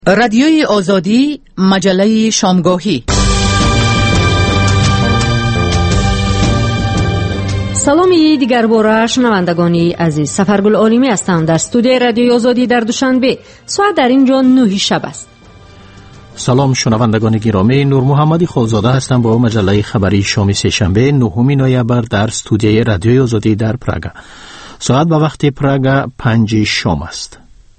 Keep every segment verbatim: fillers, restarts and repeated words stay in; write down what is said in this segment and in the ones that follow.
رادیوی آزادی، مجله شامگاهی. سلامی دیگر باره شنوندگانی عزیز، سفرگل عالمی هستم در استودیوی رادیوی آزادی در دوشنبه. ساعت در اینجا نه شب است. سلام شنوندگان گرامی، نور محمدی خالزاده هستم با مجله خبری شام سه‌شنبه نهم نوامبر در استودیوی رادیوی آزادی در پراگ. ساعت به وقت پراگ پنج شام است.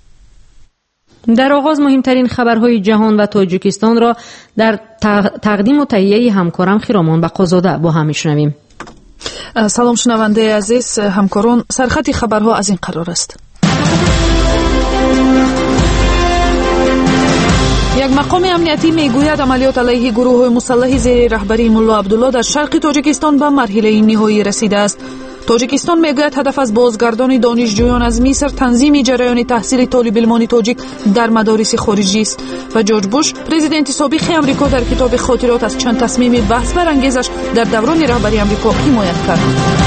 در آغاز مهمترین خبرهای جهان و تاجیکستان را در تقدیم و تهیه همکارم خیرامان بقازاده با هم میشنویم. سلام شنونده عزیز همکاران، سرخط خبرها از این قرار است. یک مقام امنیتی میگوید عملیات علیه گروه مسلح زیر رهبری ملا عبدالله در شرق تاجیکستان به مرحله نهایی رسیده است. تاجیکستان میگوید هدف از بازگردانی دانشجویان از مصر تنظیم جریان تحصیل طالب علمان تاجیک در مدارس خارجی است و جورج بوش پرزیدنت سابق آمریکا در کتاب خاطرات از چند تصمیم بحث برانگیزش در دوران رهبری آمریکا حمایت کرد.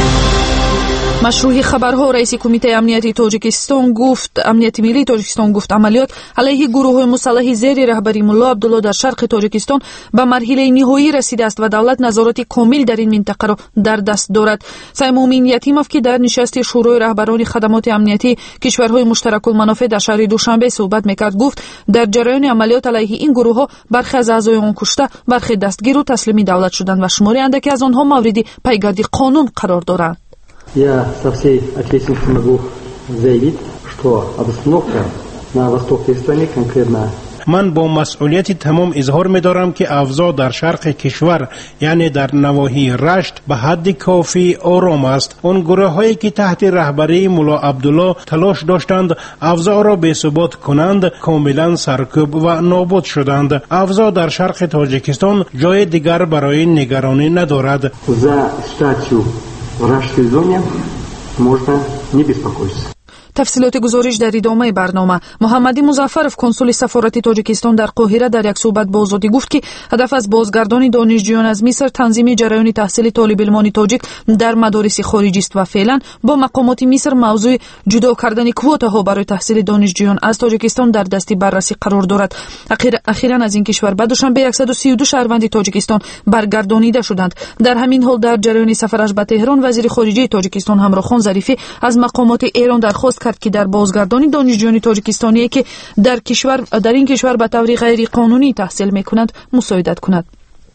مشروع خبرها رئیس کمیته امنیتی تاجیکستان گفت امنیتی ملی تاجیکستان گفت عملیات علیه گروه مسلح زیر رهبری ملا عبدالله در شرق تاجیکستان به مرحله نهایی رسیده است و دولت نظارت کامل در این منطقه را در دست دارد. سیمومین یتیموف که در نشست شورای رهبران خدمات امنیتی کشورهای مشترک المنافع در شهر دوشنبه صحبت میکرد گفت در جریان عملیات علیه این گروه ها برخی از اعضای آن کشته، برخی دستگیر و تسلیم دولت شدند و شماری اندکی از آنها موردی پیگرد قانون قرار دارند. Я со всей ответственностью могу заявить, что обстановка на восточной стране, конкретно من با مسئولیت تمام اظهار می دارم که اوضاع در شرق کشور یعنی در نواحی رشت به حد کافی آرام است. اون گروه هایی که تحت رهبری ملا عبدالله تلاش داشتند اوضاع را بی ثبات کنند کاملا سرکوب و نابود شدند. اوضاع در شرق تاجیکستان جای دیگر برای نگرانی ندارد. За статью в рашской зоне можно не беспокоиться. تفصیلات گزارش در ادامه برنامه. محمدی مظفرов کنسول سفارت تاجیکستان در قاهره در یک صحبت با آزادی گفت که هدف از بازگردانی دانشجویان از مصر تنظیم جریان تحصیل طالب علمان تاجیک در مدارس خارجی است و فعلا با مقامات مصر موضوع جدا کردن کوتاها برای تحصیل دانشجویان از تاجیکستان در دست بررسی قرار دارد. اخیراً از این کشور به دوشنبه صد و سی و دو شهروند تاجیکستان برگردانیده شدند. در همین حال در جریان سفرش به تهران وزیر خارجه تاجیکستان همراخان ظریفی از مقامات ایران درخواست کرد که در بازگردانی دانشجویان تاجیکستانی که در کشور در این کشور به طور غیر قانونی تحصیل میکنند مساعدت کند.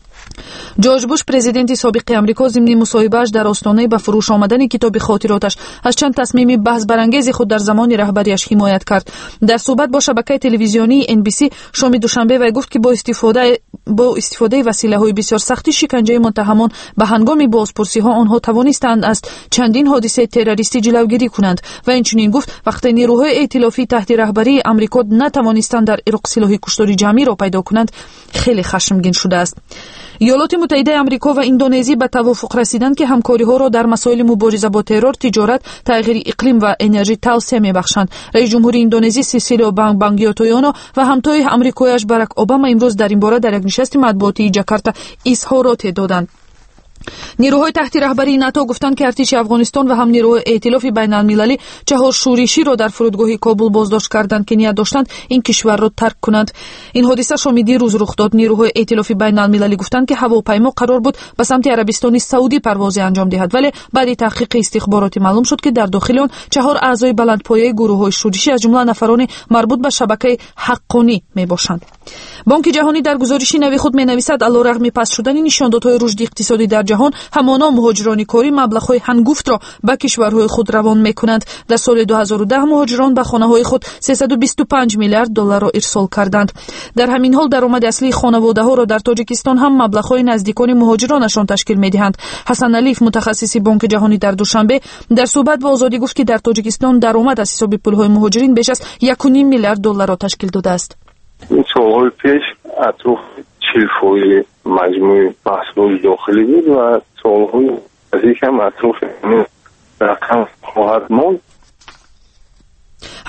جورج بوش پرزیدنت سابق آمریکا ضمن مصاحبه‌اش در آستانه به فروش آمدن کتاب خاطراتش از چند تصمیم بحث برانگیز خود در زمان رهبریش حمایت کرد. در صحبت با شبکه تلویزیونی ان بی سی شام دوشنبه وی گفت که با استفاده با استفاده وسیله‌های بسیار سخت شکنجه متهمان به هنگام بازپرسی‌ها آنها توانستند از چندین حادثه تروریستی جلوگیری کنند و اینچنین گفت وقتی نیروهای ائتلافی تحت رهبری آمریکا نتوانستند در عراق سلاح کشتاری جمعی را پیدا کنند خیلی خشمگین شده است. ایالات متحده آمریکا و اندونزی به توافق رسیدند که همکاری‌ها را در مسائل مبارزه با ترور، تجارت، تغییر اقلیم و انرژی توسعه می‌بخشند. رئیس جمهوری اندونزی سیسیلیا بانگیاتویانو و همتای آمریکایش باراک اوباما امروز در این باره در یک نشست مطبوعاتی جاکارتا اظهارات دادند. نیروهای تحت رهبری ناتو گفتند که ارتش افغانستان و هم نیروهای ائتلاف بین المللی چهار شورشی را در فرودگاه کابل بازداشت کردند که نیت داشتند این کشور را ترک کنند. این حادثه شام دیروز رخ داد. نیروهای ائتلاف بین المللی گفتند که هواپیما قرار بود به سمت عربستان سعودی پرواز انجام دهد، ولی بعد تحقیق استخباراتی معلوم شد که در داخل آن چهار اعضای بلندپایه گروه‌های شورشی از جمله نفران مربوط به شبکه حقانی میباشند. بانک جهانی در گزارشی نوی خود می‌نویسد علیرغم پست شدن نشانه‌های رشد اقتصادی در جهان همانا مهاجران کاری مبلغ‌های هنگفت را به کشورهای خود روان می‌کنند. در سال دو هزار و ده مهاجران به خانه‌های خود سیصد و بیست و پنج میلیارد دلار را ارسال کردند. در همین حال درآمد اصلی خانواده‌ها را در تاجیکستان هم مبلغ‌های نزدیکان مهاجرانشان تشکیل می‌دهند. حسن علیف متخصص بانک جهانی در دوشنبه در صحبت با آزادی گفت که در تاجیکستان درآمد از حساب پول‌های مهاجرین بیش از یک و نیم میلیارد دلار را تشکیل داده است. این سال‌های پیش اطراف چهل فاصله مجموع محصولات داخلی بود و سال‌های نزدیک هم اطراف رقم خواهد ماند.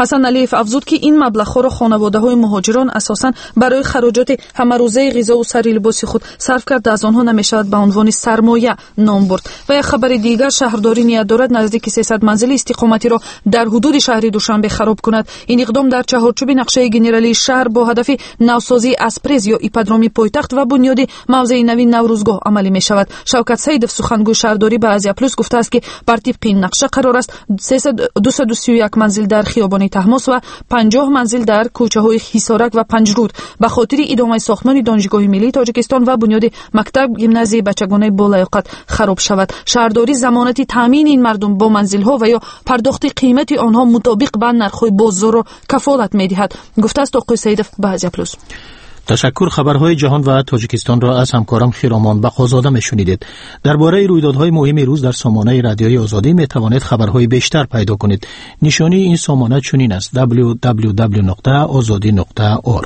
ҳасан алиев афзуд ки ин маблағҳоро хонаводаҳои муҳоҷирон асосан барои хароҷоти ҳамарӯзаи ғизову сари либоси худ сарф карда аз онҳо намешавад ба унвони сармоя ном бурд. ва як хабари дигар, шаҳрдорӣ ният дорад наздики сесад манзили истиқоматиро дар ҳудуди шаҳри душанбе хароб кунад. ин иқдом дар чаҳорчӯби нақшаи генералии шаҳр бо ҳадафи навсозии аспрез ё ипподроми пойтахт ва бунёди мавзеи нави наврӯзгоҳ амалӣ мешавад. шавкат саидов сухангӯи шаҳрдорӣ ба азия плюс гуфтааст ки бар тибқи ин нақша қарор аст дусаду си و یک манзил дар хиёбони таҳмос ва панҷоҳ манзил дар кӯчаҳои хисорак ва панҷруд ба хотири идомаи сохтмони донишгоҳи миллии тоҷикистон ва бунёди мактаб гимназияи бачагонаи болаёқат хароб шавад. шаҳрдорӣ замонати таъмини ин мардум бо манзилҳо ва ё пардохти қимати онҳо мутобиқ ба нархҳои бозорро кафолат медиҳад, гуфтааст оқои саидов ба азия плюс. تشکر. خبرهای جهان و تاجیکستان را از همکارم خیرامان بقازاده میشنیدید. درباره رویدادهای مهم روز در سامانه رادیوی آزادی می توانید خبرهای بیشتر پیدا کنید. نشانی این سامانه چنین است: دبلیو دبلیو دبلیو نقطه آزادی نقطه اورگ.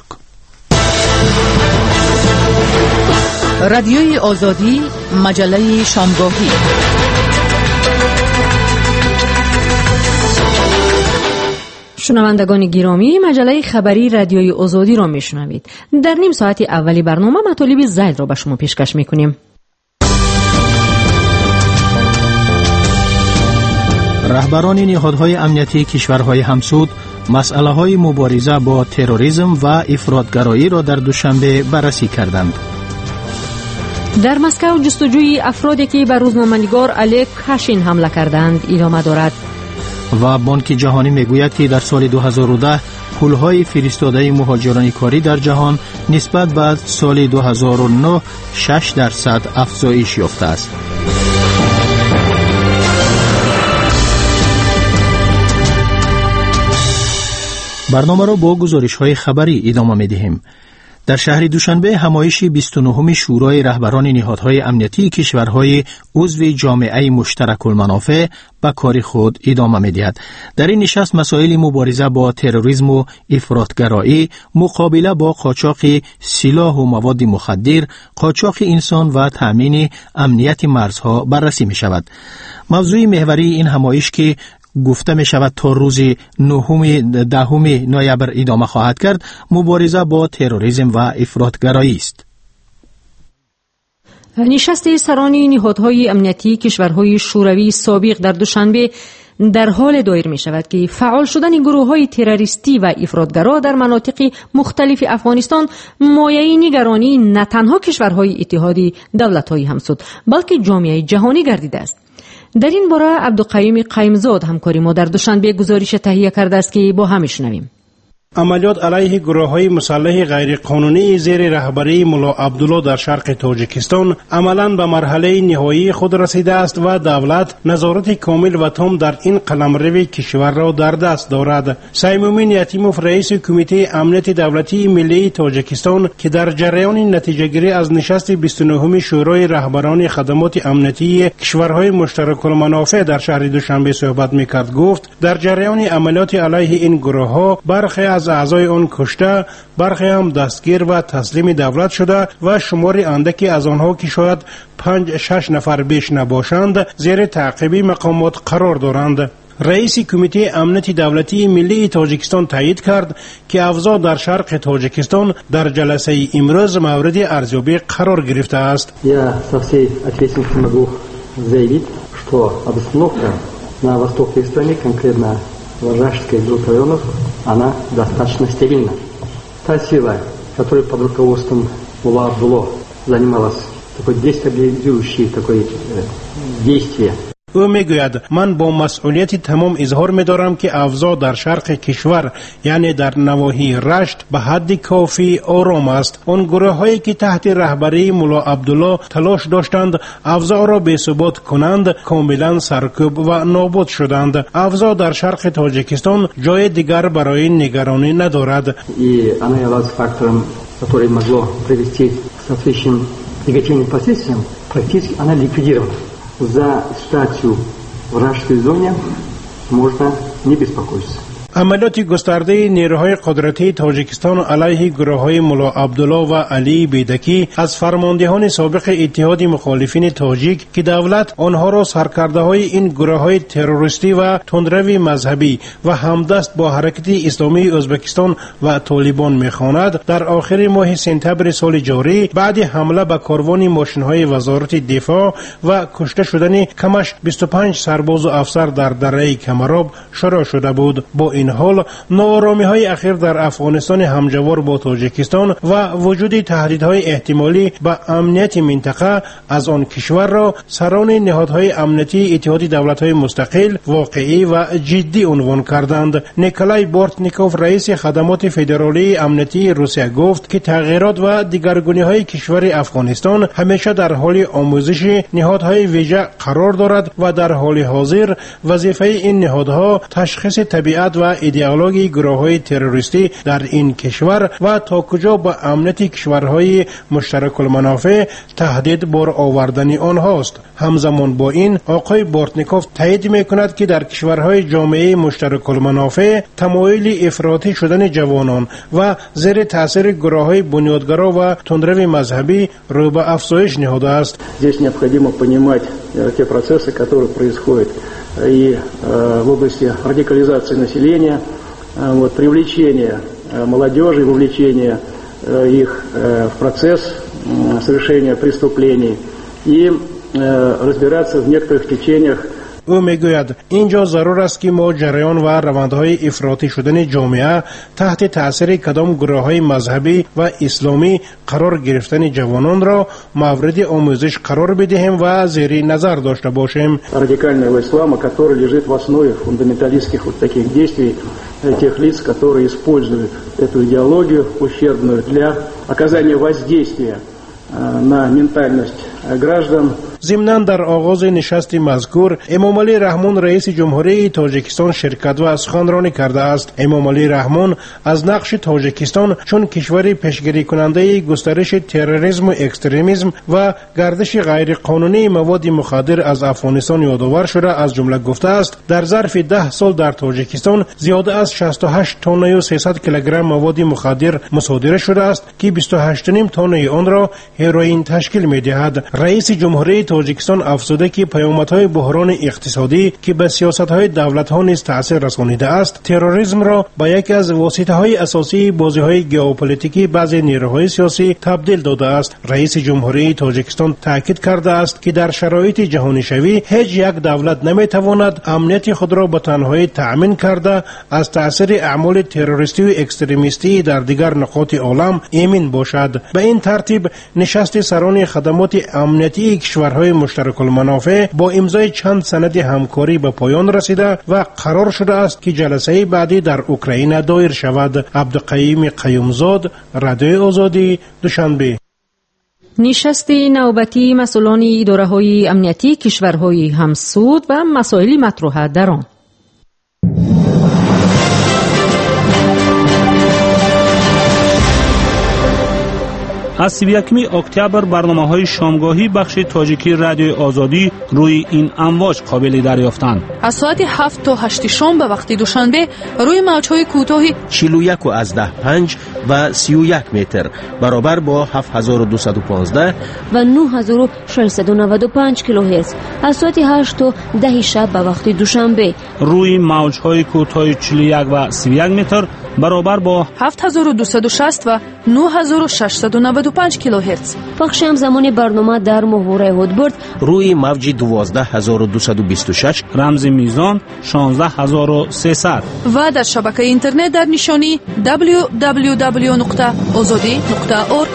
رادیوی آزادی، مجله شامگاهی. شنوندگان گرامی، مجله خبری رادیوی آزادی را میشنوید. در نیم ساعت اولی برنامه مطالب زید را به شما پیشکش میکنیم. رهبران نهادهای امنیتی کشورهای همسود مسئله‌های مبارزه با تروریسم و افراطگرایی را در دوشنبه بررسی کردند. در مسکو جستجوی افرادی که به روزنامه‌نگار الک کاشین حمله کردند ادامه دارد. و بانک جهانی میگوید که در سال دو هزار و ده پولهای فرستاده مهاجران کاری در جهان نسبت به سال دو هزار و نه شش درصد افزایش یافته است. برنامه را با گزارش‌های خبری ادامه می‌دهیم. در شهر دوشنبه همایش بیست و نهم شورای رهبران نهادهای امنیتی کشورهای عضو جامعه مشترک المنافع به کار خود ادامه می‌دهد. در این نشست مسائل مبارزه با تروریسم و افراطگرایی، مقابله با قاچاق سلاح و مواد مخدر، قاچاق انسان و تأمین امنیت مرزها بررسی می‌شود. موضوع محوری این همایش که گفته می شود تا روز نهم دهم نوامبر ادامه خواهد کرد، مبارزه با تروریسم و افراطگرایی است. نشست سران نهادهای امنیتی کشورهای شوروی سابق در دوشنبه در حال دایر می شود که فعال شدن گروه های تروریستی و افراطگرا در مناطق مختلف افغانستان مایه نگرانی نه تنها کشورهای اتحادی دولت‌های همسود بلکه جامعه جهانی گردیده است. در این باره عبدالقیوم قیمزاد همکاری ما در دوشنبه گزارش تهیه کرده است که با هم میشنویم. عملیات علیه گروه‌های مسلح غیرقانونی زیر رهبری ملا عبدالله در شرق تاجیکستان عملاً به مرحله نهایی خود رسیده است و دولت نظارت کامل و تام در این قلمرو کشور را در دست دارد. سیمومین یتیموف رئیس کمیته امنیت دولتی ملی تاجیکستان که در جریان نتیجه‌گیری از نشست بیست و نهم شورای رهبران خدمات امنیتی کشورهای مشترک المنافع در شهر دوشنبه صحبت می‌کرد، گفت در جریان عملیات علیه این گروه‌ها برخی از اعضای آن کشته، برخی هم دستگیر و تسلیم دولت شده و شماری اندکی از آنها که شاید پنج شش نفر بیش نباشند زیر تعقیب مقامات قرار دارند. رئیس کمیته امنیت دولتی ملی تاجیکستان تایید کرد که اوضاع در شرق تاجیکستان در جلسه امروز مورد ارزیابی قرار گرفته است. Я со всей ответственностью могу заявить, что обстановка на востоке страны, конкретно в Рашской группе районов, она достаточно стабильна. Та сила, которая под руководством Мулла Абдулло занималась такой дестабилизирующей такой э, действие. او میگوید من با مسئولیت تمام اظهار می‌دارم که اوضاع در شرق کشور یعنی در نواحی رشت به حد کافی آرام است. آن گروه‌هایی که تحت رهبری ملا عبدالله تلاش داشتند اوضاع را بی‌ثبات کنند کاملا سرکوب و نابود شدند. اوضاع در شرق تاجیکستان جای دیگر برای نگرانی ندارد. И она являлась фактором, который могло привести к соответствующим негативным последствиям. Практически она ликвидирована. За ситуацию в Рашской зоне можно не беспокоиться. عملیات گسترده نیروهای قدرتی تاجیکستان علیه گروه‌های ملا عبدالله و علی بیدکی از فرماندهان سابق اتحاد مخالفین تاجیک که دولت آنها را سرکرده‌های این گروه‌های تروریستی و تندروی مذهبی و همدست با حرکت اسلامی ازبکستان و طالبان می‌خواند، در آخر ماه سپتامبر سال جاری بعد حمله به کاروان ماشین‌های وزارت دفاع و کشته شدن کمش بیست و پنج سرباز و افسر در دره کمراب شروع شده بود. با این حال ناآرامی‌های اخیر در افغانستان همجوار با تاجیکستان و وجود تهدیدهای احتمالی به امنیت منطقه از آن کشور را سران نهادهای امنیتی اتحاد دولت‌های مستقل واقعی و جدی عنوان کردند. نیکولای بورتنیکوف رئیس خدمات فدرالی امنیتی روسیه گفت که تغییرات و دیگرگونی‌های کشور افغانستان همیشه در حال آموزش نهادهای ویژه قرار دارد و در حال حاضر وظیفه این نهادها تشخیص طبیعت و ایدئولوژی گروه‌های تروریستی در این کشور و تا کجا با امنیت کشورهای مشترک المنافع تهدید بار آوردن آنهاست. همزمان با این آقای بورتنیکوف تایید می‌کند که در کشورهای جامعه مشترک المنافع تمایل افراطی شدن جوانان و زیر تاثیر گروه‌های بنیادگرا و تندرو مذهبی رو به افزایش نهاده است. Здесь необходимо понимать те процессы, которые происходят и в области радикализации населения, вот, привлечения молодежи, вовлечения их в процесс совершения преступлений и разбираться в некоторых течениях. او میگوید اینجا ضرور است که ما جریان و روندهای افراطی شدن جامعه تحت تاثیر کدام گروه‌های مذهبی و اسلامی قرار گرفتن جوانان را مورد آموزش قرار بدهیم و زیر نظر داشته باشیم. Радикального ислама, который лежит в основе фундаменталистских вот таких действий тех лиц, которые используют эту идеологию ущербную для оказания воздействия на ментальность граждан. ضمناً در آغاز نشست مذکور امام علی رحمان رئیس جمهوری تاجیکستان شرکت و سخنرانی کرده است. امام علی رحمان از نقش تاجیکستان چون کشور پیشگیری کننده گسترش تروریسم و اکستریمیسم و گردش غیر قانونی مواد مخدر از افغانستان یادآور شده از جمله گفته است در ظرف ده سال در تاجیکستان زیاده از شصت و هشت تن و سیصد کیلوگرم مواد مخدر مصادره شده است که بیست و هشت و نیم تن آن را هروئین تشکیل می‌دهد. رئیس جمهوری تاجیکستان افزوده که پیامدهای بحران اقتصادی که به سیاست‌های دولت‌ها نیز تأثیر رسانیده است، تروریسم را به یکی از واسطه‌های اساسی بازی‌های ژئوپلیتیکی بعضی نیروهای سیاسی تبدیل داده است. رئیس جمهوری تاجیکستان تاکید کرده است که در شرایط جهانی شوی هیچ یک دولت نمی‌تواند امنیت خود را به تنهایی تأمین کرده از تأثیر اعمال تروریستی و اکستریمیستی در دیگر نقاط عالم ایمن باشد. به این ترتیب نشست سران خدمات امنیتی کشورهای مشترک المنافع با امضای چند سند همکاری به پایان رسیده و قرار شده است که جلسه بعدی در اوکراین دایر شود. عبدالقیوم قیومزاد، رادیوی آزادی، دوشنبه. نشست نوبتی مسئولان اداره‌های امنیتی کشورهای همسود و مسائل مطروحه در آن. از سی و یکم اکتبر برنامه‌های شامگاهی بخش تاجیکی رادیوی آزادی روی این امواج قابل دریافتند. از ساعت هفت تا هشت شام به وقت دوشنبه روی موج‌های کوتاه چهل و یک و از ده پنج و سی و یک متر برابر با هفت هزار و دویست و پانزده و نه هزار و ششصد و نود و پنج کیلوهرتز از ساعت هشت تا ده شب به وقت دوشنبه روی موج‌های کوتاه چهل و یک و سی و یک متر برابر با هفت هزار و دویست و شصت و نه هزار و ششصد و نود و پنج کیلوهرتز. پخش همزمان برنامه در محور هودبرد روی موج دوازده هزار و دویست و بیست و شش رمز میزان شانزده هزار و سیصد و در شبکه اینترنت در نشانی دبلیو دبلیو دبلیو نقطه آزادی نقطه اورگ.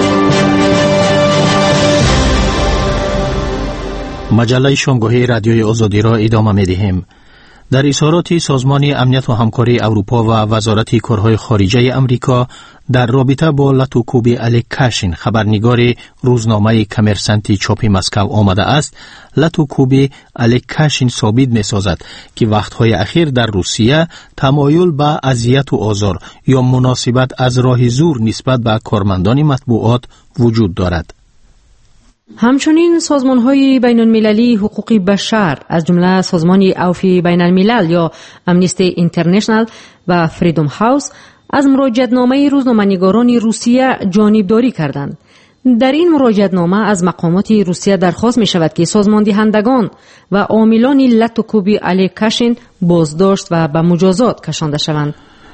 مجله شامگاهی رادیوی آزادی را ادامه می‌دهیم. در اظهارات سازمان امنیت و همکاری اروپا و وزارت کارهای خارجه امریکا در رابطه با لاتوکوبی علی کاشین خبرنگار روزنامه کمرسنتی چاپ مسکو آمده است، لاتوکوبی علی کاشین ثابت می‌سازد که وقت‌های اخیر در روسیه تمایل به اذیت و آزار یا مناسبت از راه زور نسبت به کارمندان مطبوعات وجود دارد. همچنین سازمان‌های بین‌المللی حقوق بشر از جمله سازمان عفو بین الملل یا امنیستی اینترنشنال و فریدم هاوس از مراجعه‌نامه روزنامه‌نگاران روسیه جانبداری کردند. در این مراجعه‌نامه از مقامات روسیه درخواست می‌شود که سازمان دهندگان و عاملان لطوکوبی علی کاشین بازداشت و به مجازات کشانده شوند.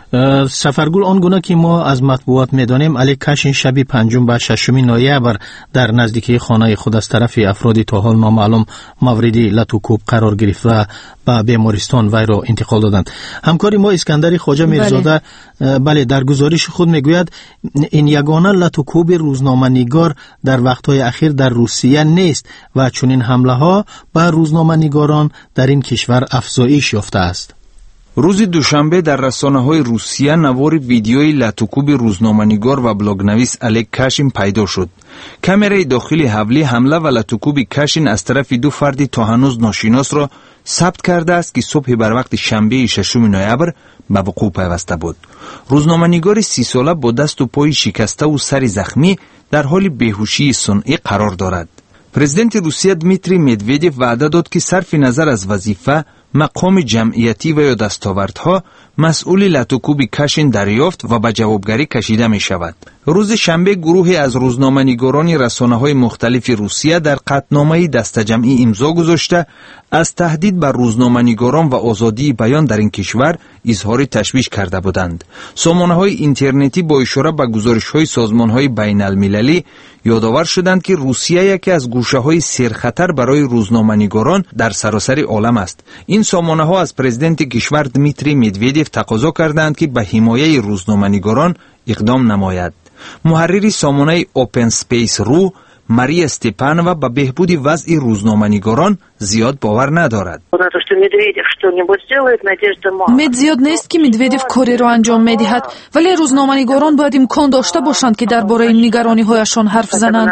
سفرگل آنگونه که ما از مطبوعات میدانیم علی کاشین شب پنجم و ششم نوامبر در نزدیکی خانه خود از طرف افرادی تا حال نامعلوم مورد لطوکوب قرار گرفت و به بیمارستان وی را انتقال دادند. همکاری ما اسکندر خواجه میرزاده بله. بله در گزارش خود میگوید این یگانه لطوکوب روزنامه‌نگار در وقتهای اخیر در روسیه نیست و چنین حمله ها به روزنامه‌نگاران در این کشور افزایش یافته است. روز دوشنبه در رسانه‌های روسیه نوار ویدیوی لطوکوب روزنامه‌نگار و بلاگنویس الک کاشین پیدا شد. کامرای داخلی حولی حمله و لطوکوب کاشین از طرف دو فرد تا هنوز ناشناس را ثبت کرده است که صبح بر وقت شنبه ششم نوامبر به وقوع پیوسته بود. روزنامه‌نگار سی ساله با دست و پای شکسته و سر زخمی در حال بیهوشی صنعی قرار دارد. پرزیدنت روسیه دمیتری مدودیو وعده داد که صرف نظر از وظیفه، مقام جمعیتی و یا دستاوردها مسئول لطوکوب کاشین دریافت و به جوابگری کشیده می شود. روز شنبه گروهی از روزنامه‌نگاران رسانه‌های مختلف روسیه در قطعنامه دسته‌جمعی امضا گذاشته از تهدید بر روزنامه‌نگاران و آزادی بیان در این کشور اظهار تشویش کرده بودند. سامانه‌های اینترنتی با اشاره به گزارش‌های سازمان‌های بین‌المللی یادآور شدند که روسیه یکی از گوشه‌های سرخطر برای روزنامه‌نگاران در سراسر عالم است. این سامانه‌ها از پرزیدنت کشور دمیتری مدودیو تقاضا کردند که به حمایت روزنامه‌نگاران اقدام نماید. محرری سامانه اوپن سپیس رو ماریا استپانова به بهبود وضع روزنامه‌نگاران زیاد باور ندارد. امید زیاد نیست که مدودیو کاری را انجام می‌دهد، ولی روزنامه‌نگاران باید امکان داشته باشند که درباره نگرانی‌هایشان حرف زنند.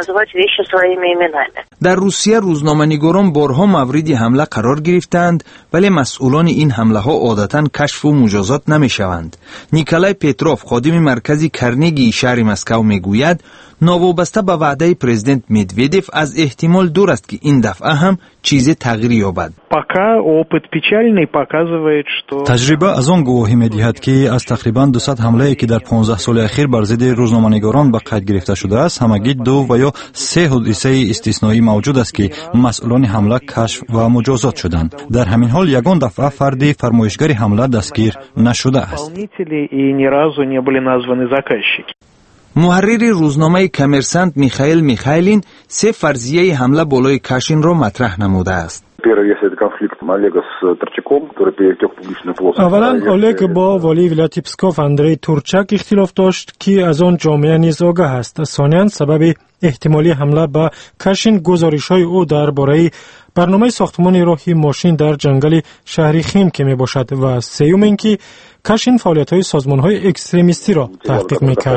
در روسیه روزنامه‌نگاران بارها مورد حمله قرار گرفتند، ولی مسئولان این حمله‌ها عادتاً کشف و مجازات نمی‌شوند. نیکولای پتروف خادم مرکز کرنگی شهر مسکو میگوید نوابسته به وعده پرزیدنت مدودیو از احتمال دور است که این دفعه هم چیز تغییر یابد. تجربه از آن گواهی می‌دهد که از تقریباً دویست حمله‌ای که در پانزده سال اخیر بر ضد روزنامه‌نگاران به قید گرفته شده است، همگی دو و یا سه حادثه استثنایی موجود است که مسئولان حمله کشف و مجازات شدند. در همین حال یگان دفعه فردی فرمایشگر حمله دستگیر نشده است. محرر روزنامه کامرسانت میخائیل میخائیلین سه فرضیه حمله بالای کاشین را مطرح نموده است. اولا اولگ با والی ولایت پسکوف اندری تورچک اختلاف داشت که از آن جامعه نیز آگاه است. ثانیاً سبب احتمالی حمله به کاشین گزارش‌های او درباره برنامه ساختمان راهی ماشین در جنگل شهری خیم که می باشد و سوم اینکه کاشین فعالیت‌های سازمان‌های اکستریمیستی را تحقیق می‌کرد.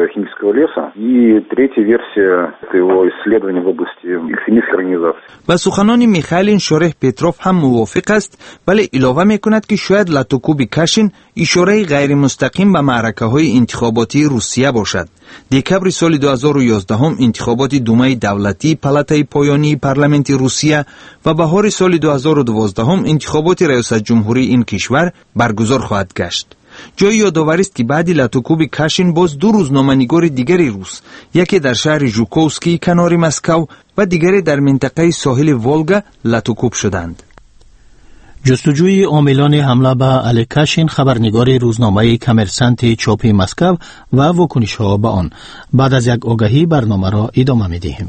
با سخنان میخائیل شارح پتروف هم موافق است، ولی علاوه می‌کند که شاید لطوکوب کاشین اشاره غیر مستقیم به معرکه‌های انتخاباتی روسیه باشد. دکبر سال دو هزار و یازده هم انتخابات دومای دولتی پالاتای پایانی پارلمانت روسیه و بهار سال دو هزار و دوازده هم انتخابات ریاست جمهوری این کشور برگزار خواهد گشت. جای یادآوری است که بعد لطوکوب کاشین باز دو روزنامه‌نگار دیگری روس، یکی در شهر ژوکووسکی کنار مسکو و دیگری در منطقه ساحل ولگا لطوکوب شدند. جستجوی عاملان حمله به علی کاشین خبرنگار روزنامه کامرسانت چاپ مسکو و واکنش‌ها به آن. بعد از یک آگهی برنامه را ادامه می‌دهیم.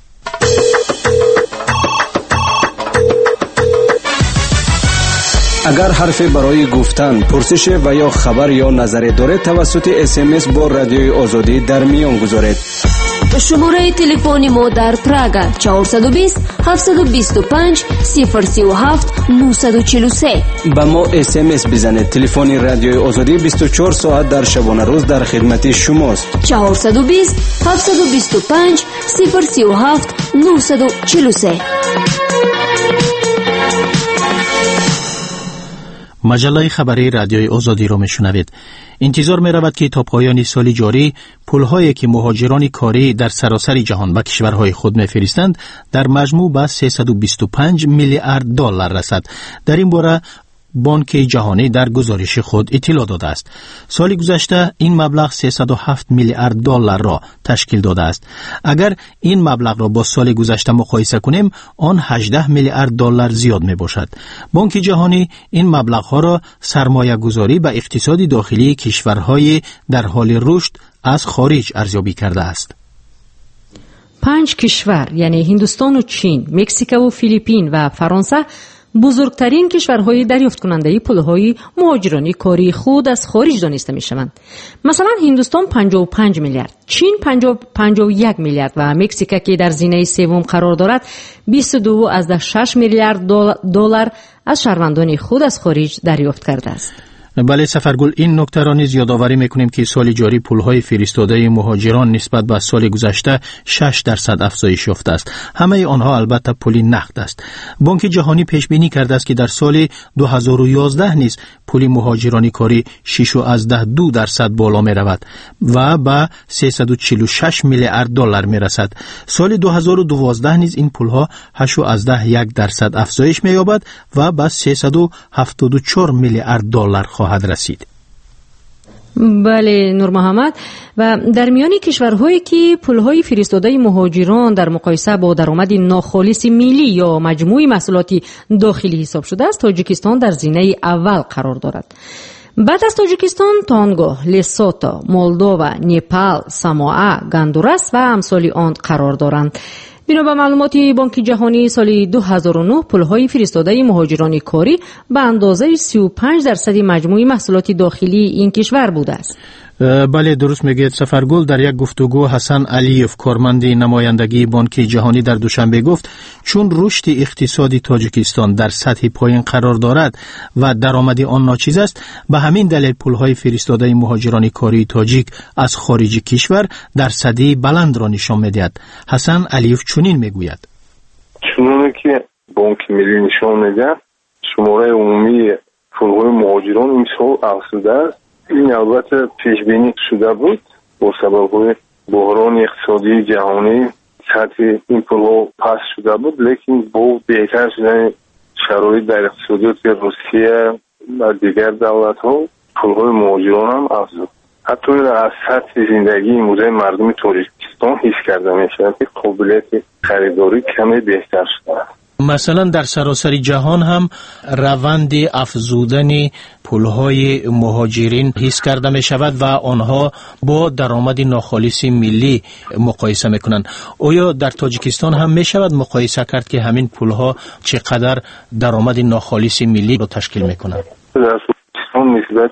اگر حرفی برای گفتن، پرسش و یا خبر یا نظری دارید توسط اس ام اس با رادیوی آزادی در میان گذارید. شماره تلفن ما در پراگ چهارصد و بیست هفتصد و بیست و پنج صفر سی و هفت نهصد و چهل و سه. با ما اس ام اس بزنید. تلفن رادیوی آزادی بیست و چهار ساعت در شبانه روز در خدمت شماست. چهارصد و بیست هفتصد و بیست و پنج صفر سی و هفت نهصد و چهل و سه. مجله خبری رادیوی آزادی را میشنوید. انتظار می رود که تا پایان سال جاری پولهایی که مهاجران کاری در سراسر جهان به کشورهای خود میفرستند در مجموع به سیصد و بیست و پنج میلیارد دلار رسد. در این باره بانک جهانی در گزارش خود اطلاع داده است. سال گذشته این مبلغ سیصد و هفت میلیارد دلار را تشکیل داده است. اگر این مبلغ را با سال گذشته مقایسه کنیم، آن هجده میلیارد دلار زیاد می باشد. بانک جهانی این مبلغ ها را سرمایه گذاری به اقتصاد داخلی کشورهای در حال رشد از خارج ارزیابی کرده است. پنج کشور یعنی هندوستان و چین، مکزیک و فیلیپین و فرانسه بزرگترین کشورهای دریافت کننده پولهای مهاجران کاری خود از خارج دانسته می شوند. مثلا هندوستان پنجاه و پنج میلیارد، چین پنجاه و یک میلیارد و مکزیک که در زینه سوم قرار دارد بیست و دو ممیز شش میلیارد دلار از شهروندان خود از خارج دریافت کرده است. بله سفرگل، این نکته را نیز یادآوری میکنیم که سال جاری پولهای فرستاده مهاجران نسبت به سال گذشته شش درصد افزایش یافته است. همه آنها البته پول نقد است. بانک جهانی پیش بینی کرده است که در سال دو هزار و یازده نیز پول مهاجران کاری شش و دو درصد بالا می رود و به سیصد و چهل و شش میلیارد دلار می رسد. سال دو هزار و دوازده نیز این پولها هشت و یک درصد افزایش می یابد و به سیصد و هفتاد و چهار میلیارد دلار خواهد رسید. بله نور محمد، و در میان کشورهایی که پولهای فرستاده مهاجران در مقایسه با درآمد ناخالص ملی یا مجموع محصولات داخلی حساب شده است، تاجیکستان در زینه اول قرار دارد. بعد از تاجیکستان تانگو، لسوتو، مولدووا، نپال، ساموآ، گاندوراس و امثال آن قرار دارند. بنا به معلومات بانک جهانی سال دو هزار و نه پولهای فرستاده مهاجران کاری به اندازه سی و پنج درصد مجموع محصولات داخلی این کشور بوده است. بله درست میگید سفرگل. در یک گفتگو حسن علیف، کارمند نمایندگی بانک جهانی، در دوشنبه گفت چون رشد اقتصادی تاجیکستان در سطح پایین قرار دارد و درآمد آن ناچیز است، به همین دلیل پولهای فرستاده مهاجران کاری تاجیک از خارج کشور در سطح بلند را نشان میدهد. حسن علیف چنین میگوید: چون که بانک ملی نشان میده شماره عمومی پولهای مهاجران این سال افزوده است. این البته پیش بینی شده بود با سبب بحران اقتصادی جهانی سطح این پولها پست شده بود، لیکن با بهتر شدن شرایط در اقتصادیات روسیه و دیگر دولت ها پولهای مهاجران هم افزود. حتی از سطح زندگی امروزه مردم تاجیکستان حس کرده میشه که قابلیت خریداری کمی بهتر شده. مثلا در سراسر جهان هم روند افزودن پولهای مهاجرین حس کرده می شود و آنها با درآمد ناخالص ملی مقایسه می کنند. آیا در تاجیکستان هم می شود مقایسه کرد که همین پولها چقدر درآمد ناخالص ملی را تشکیل می کنند؟ در تاجیکستان نسبت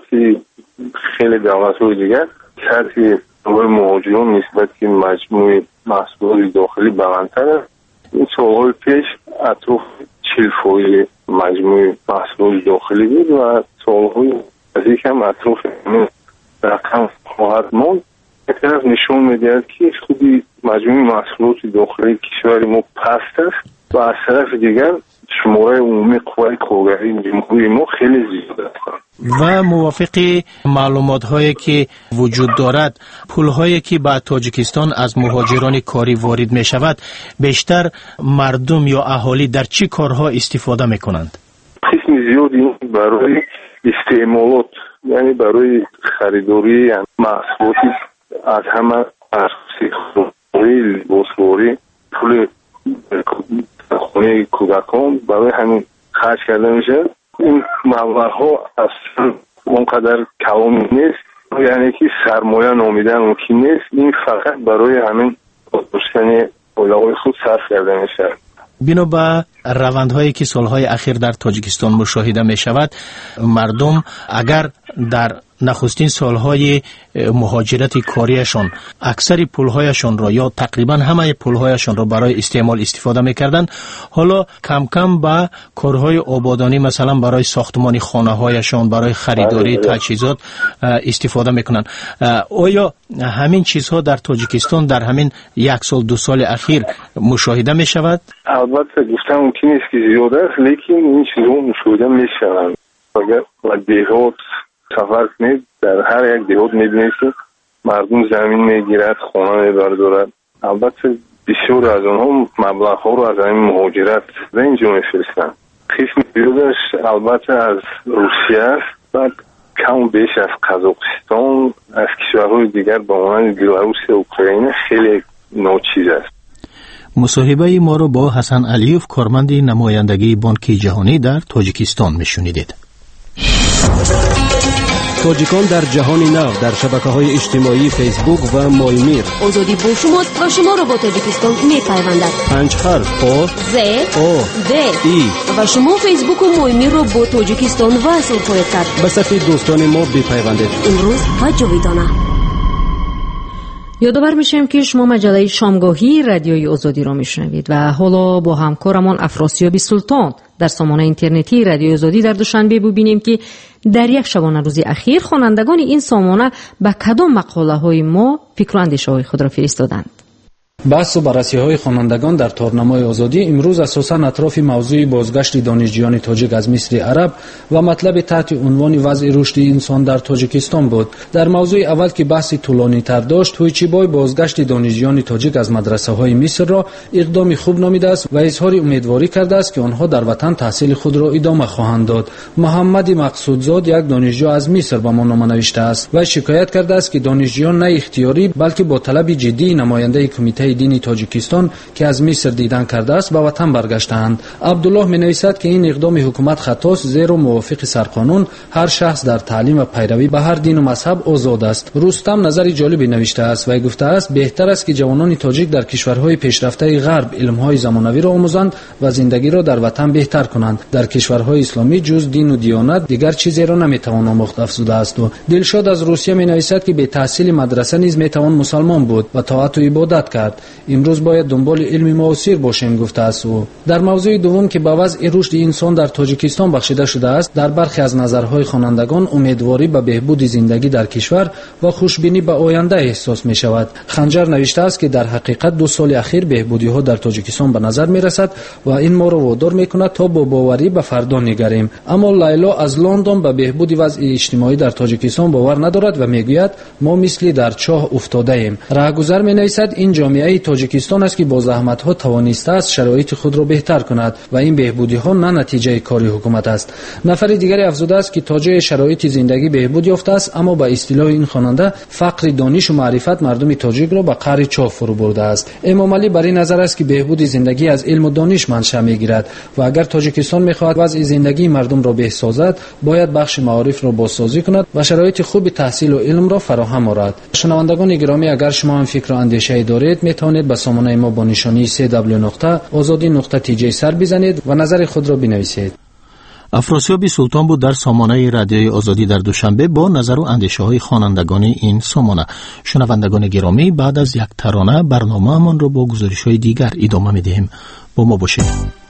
خیلی دولت‌های دیگر سطح مهاجران نسبت که مجموع محصولات داخلی بلندتر است. این سالهای پیش اطراف چهل فاصله مجموع محصولات داخلی بود و سالهای از یکم اطراف رقم خواهد ماند. یک طرف نشون میدهد که خودی مجموع محصولات داخلی کشور ما پست است و از طرف دیگر شماره عمومی قوای کارگری جمهوری ما خیلی زیاد است. و موافق معلومات هایی که وجود دارد، پول هایی که به تاجیکستان از مهاجران کاری وارد می شود بیشتر مردم یا اهالی در چی کارها استفاده می کنند؟ قسم زیادی برای استعمالات، یعنی برای خریداری محصولاتی از همه ارزی خونه‌ای، لباسواری، پول خونه کودکان برای همین خرج کرده میشه. این مبلغ‌ها اصلا اونقدر کلان نیست، یعنی که سرمایه نامیدن ممکن نیست. این فقط برای همین داشتن اولوی خود صرف کرده میشه. بنا به روندهایی که سالهای اخیر در تاجیکستان مشاهده می شود، مردم اگر در نخستین سالهای مهاجرت کاریشان اکثر پولهایشان را یا تقریبا همه پولهایشان را برای استعمال استفاده می‌کردند، حالا کم کم با کارهای آبادانی مثلا برای ساختمان خانه‌هایشان، برای خریداری تجهیزات استفاده می‌کنند. آیا همین چیزها در تاجیکستان در همین یک سال دو سال اخیر مشاهده می‌شود؟ البته گفتم ممکن است که زیاد است، لیکن این چیزها مشاهده می‌شوند. اگر و دیهات سفر کنید در هر یک دیهات میبینید که مردم زمین میگیرد، خانه میبردارد. البته بسیار از آنها مبلغ ها رو از این مهاجرت به اینجا میفرستند. قسم زیادش البته از روسیه است، بعد کم بیش از قزاقستان، از کشورهای دیگر با مانند بلاروس و اوکراین خیلی ناچیز است. مصاحبه ما رو با حسن علیوف، کارمند نمایندگی بانک جهانی در تاجیکستان میشنیدید. تاجیکان در جهان نو در شبکه‌های اجتماعی فیسبوک و مایمیر. آزادی با شماست و شما را با تاجیکستان می‌پیوندد. پنج حرف آ ز او د ای و شما فیسبوک و مایمیر را با تاجیکستان وصل خواهید کرد. به صفحه دوستان ما بپیوندید. امروز و جاویدانه. یادآور میشیم که شما مجله شامگاهی رادیوی آزادی را میشنوید و حالا با همکارمان افراسیاب سلطان در سامانه اینترنتی رادیوی آزادی در دوشنبه ببینیم که در یک شبانه روزی اخیر خوانندگان این سامانه به کدام مقاله های ما فکر و اندیشه های خود را فرستادند. بحث و بررسی های خوانندگان در تارنمای آزادی امروز اساساً اطراف موضوع بازگشت دانشجویان تاجیک از مصر عرب و مطلب تحت عنوان وضع رشد انسان در تاجیکستان بود. در موضوع اول که بحثی طولانی تر داشت، تویچیبای بازگشت دانشجویان تاجیک از مدرسه های مصر را اقدامی خوب نامیده است و اظهار امیدواری کرده است که آنها در وطن تحصیل خود را ادامه خواهند داد. محمد مقصودزاد، یک دانشجو از مصر، به ما نامه نوشته است و شکایت کرده است که دانشجویان نه اختیاری بلکه با طلب جدی نماینده کمیته دینی تاجیکستان که از مصر دیدن کرده است به وطن برگشتند. عبدالله می نویسد که این اقدام حکومت خطاست، زیرا موافق سرقانون هر شخص در تعلیم و پیروی به هر دین و مذهب آزاد است. رستم نظری جالبی نوشته است و گفته است بهتر است که جوانان تاجیک در کشورهای پیشرفته غرب علمهای زمانوی را آموزند و زندگی را در وطن بهتر کنند. در کشورهای اسلامی جز دین و دیانت دیگر چیزی را نمی توان آموخت، افزوده است. و دلشاد از روسیه می نویسد که به تحصیل مدرسه نیز می توان مسلمان بود و طاعت و عبادت کرد. امروز باید دنبال علم معاصر باشیم، گفته است او. در موضوع دوم که به وضع رشد انسان در تاجیکستان بخشیده شده است، در برخی از نظرهای خوانندگان امیدواری به بهبود زندگی در کشور و خوشبینی به آینده احساس می شود. خنجر نوشته است که در حقیقت دو سال اخیر بهبودی ها در تاجیکستان به نظر می رسد و این ما را وادار می کند تا با باوری به فردا نگریم. اما لیلا از لندن به بهبود وضع اجتماعی در تاجیکستان باور ندارد و می گوید ما مثل در چاه افتاده ایم. راهگذر می نویسد این جامعه تاجیکستان است که با زحمت ها توانسته است شرایط خود را بهتر کند و این بهبودی ها نه نتیجه کاری حکومت است. نفر دیگری افزوده است که تاجه شرایط زندگی بهبود یافته است، اما با اصطلاح این خواننده فقر دانش و معرفت مردم تاجیک را به قعر چاه فرو برده است. امام علی بر این نظر است که بهبود زندگی از علم و دانش منشأ میگیرد و اگر تاجیکستان میخواهد وضع زندگی مردم را بسازد باید بخش معارف را بازسازی کند و شرایط خوب تحصیل و علم را فراهم آورد. شنوندگان گرامی، اگر شما هم فکر و اندیشه دارید میتوانید به سامانه ما با نشانی سی دبلیو نقطه آزادی نقطه تی جی سر بزنید و نظر خود را بنویسید. افراسیاب سلطان بود در سامانه رادیوی آزادی در دوشنبه با نظر و اندیشه های خوانندگان این سامانه. شنوندگان گرامی، بعد از یک ترانه برنامه من را با گزارش های دیگر ادامه میدهیم. با ما باشید.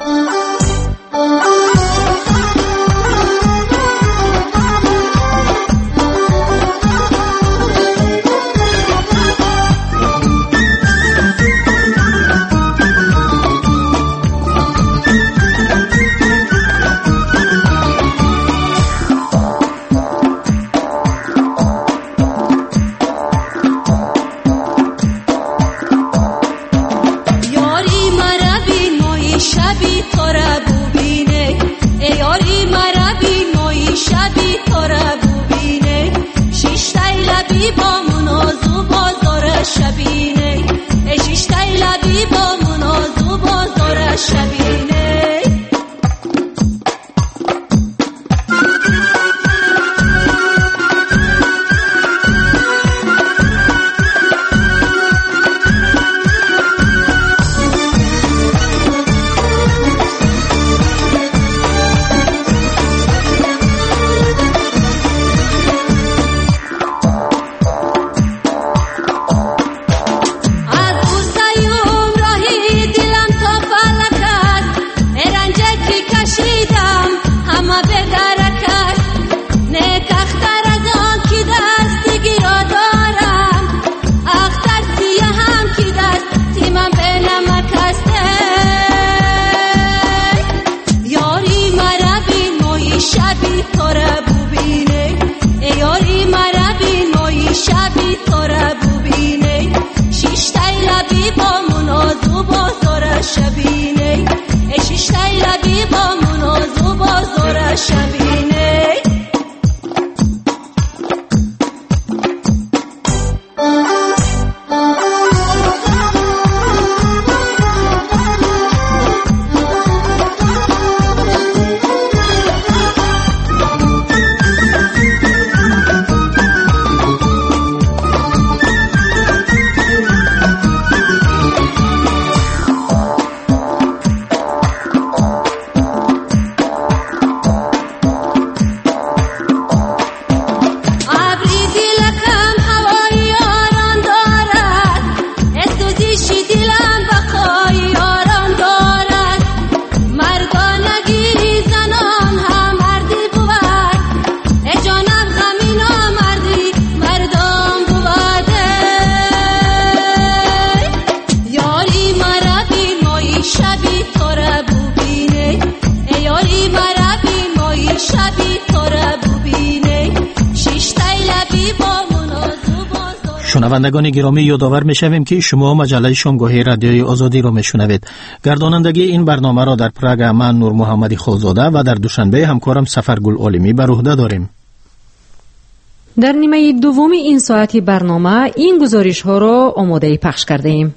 شنوندگان گرامی، یادآور می‌شویم که شما مجله شامگاهی رادیوی آزادی را میشنوید. گردانندگی این برنامه را در پراگ من نور محمدی خالزاده و در دوشنبه همکارم سفرگل عالمی بر عهده داریم. در نیمه دوم این ساعتی برنامه این گزارش ها را آماده پخش کرده ایم.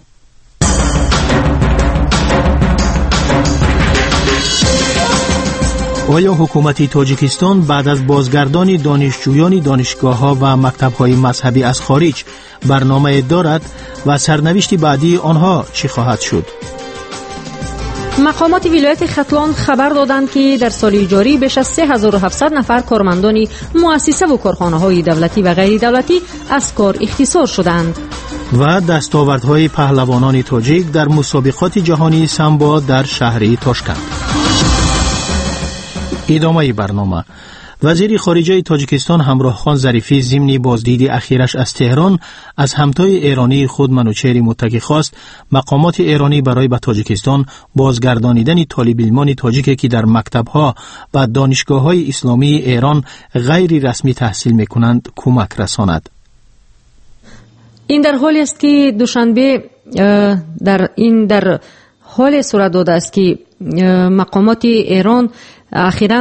آیا حکومت تاجیکستان بعد از بازگردانی دانشجویان دانشگاه‌ها و مکتب‌های مذهبی از خارج برنامه دارد و سرنوشت بعدی آنها چی خواهد شد؟ مقامات ولایت ختلان خبر دادند که در سال جاری بیش از سه هزار و هفتصد نفر کارمندان مؤسسه و کارخانه‌های دولتی و غیر دولتی از کار اختصار شدند. و دستاوردهای پهلوانان تاجیک در مسابقات جهانی سامبو در شهر تاشکند. ادامه برنامه. وزیر خارجه تاجیکستان همراه خان ظریفی ضمن بازدید اخیرش از تهران از همتای ایرانی خود منوچهر متکی خواست مقامات ایرانی برای به تاجیکستان بازگردانیدن طالب علمان تاجیک که در مکتب‌ها و دانشگاه‌های اسلامی ایران غیر رسمی تحصیل می‌کنند کمک رساند. این در حالی است که دوشنبه در این در حال صورت داده است که مقامات ایران اخیراً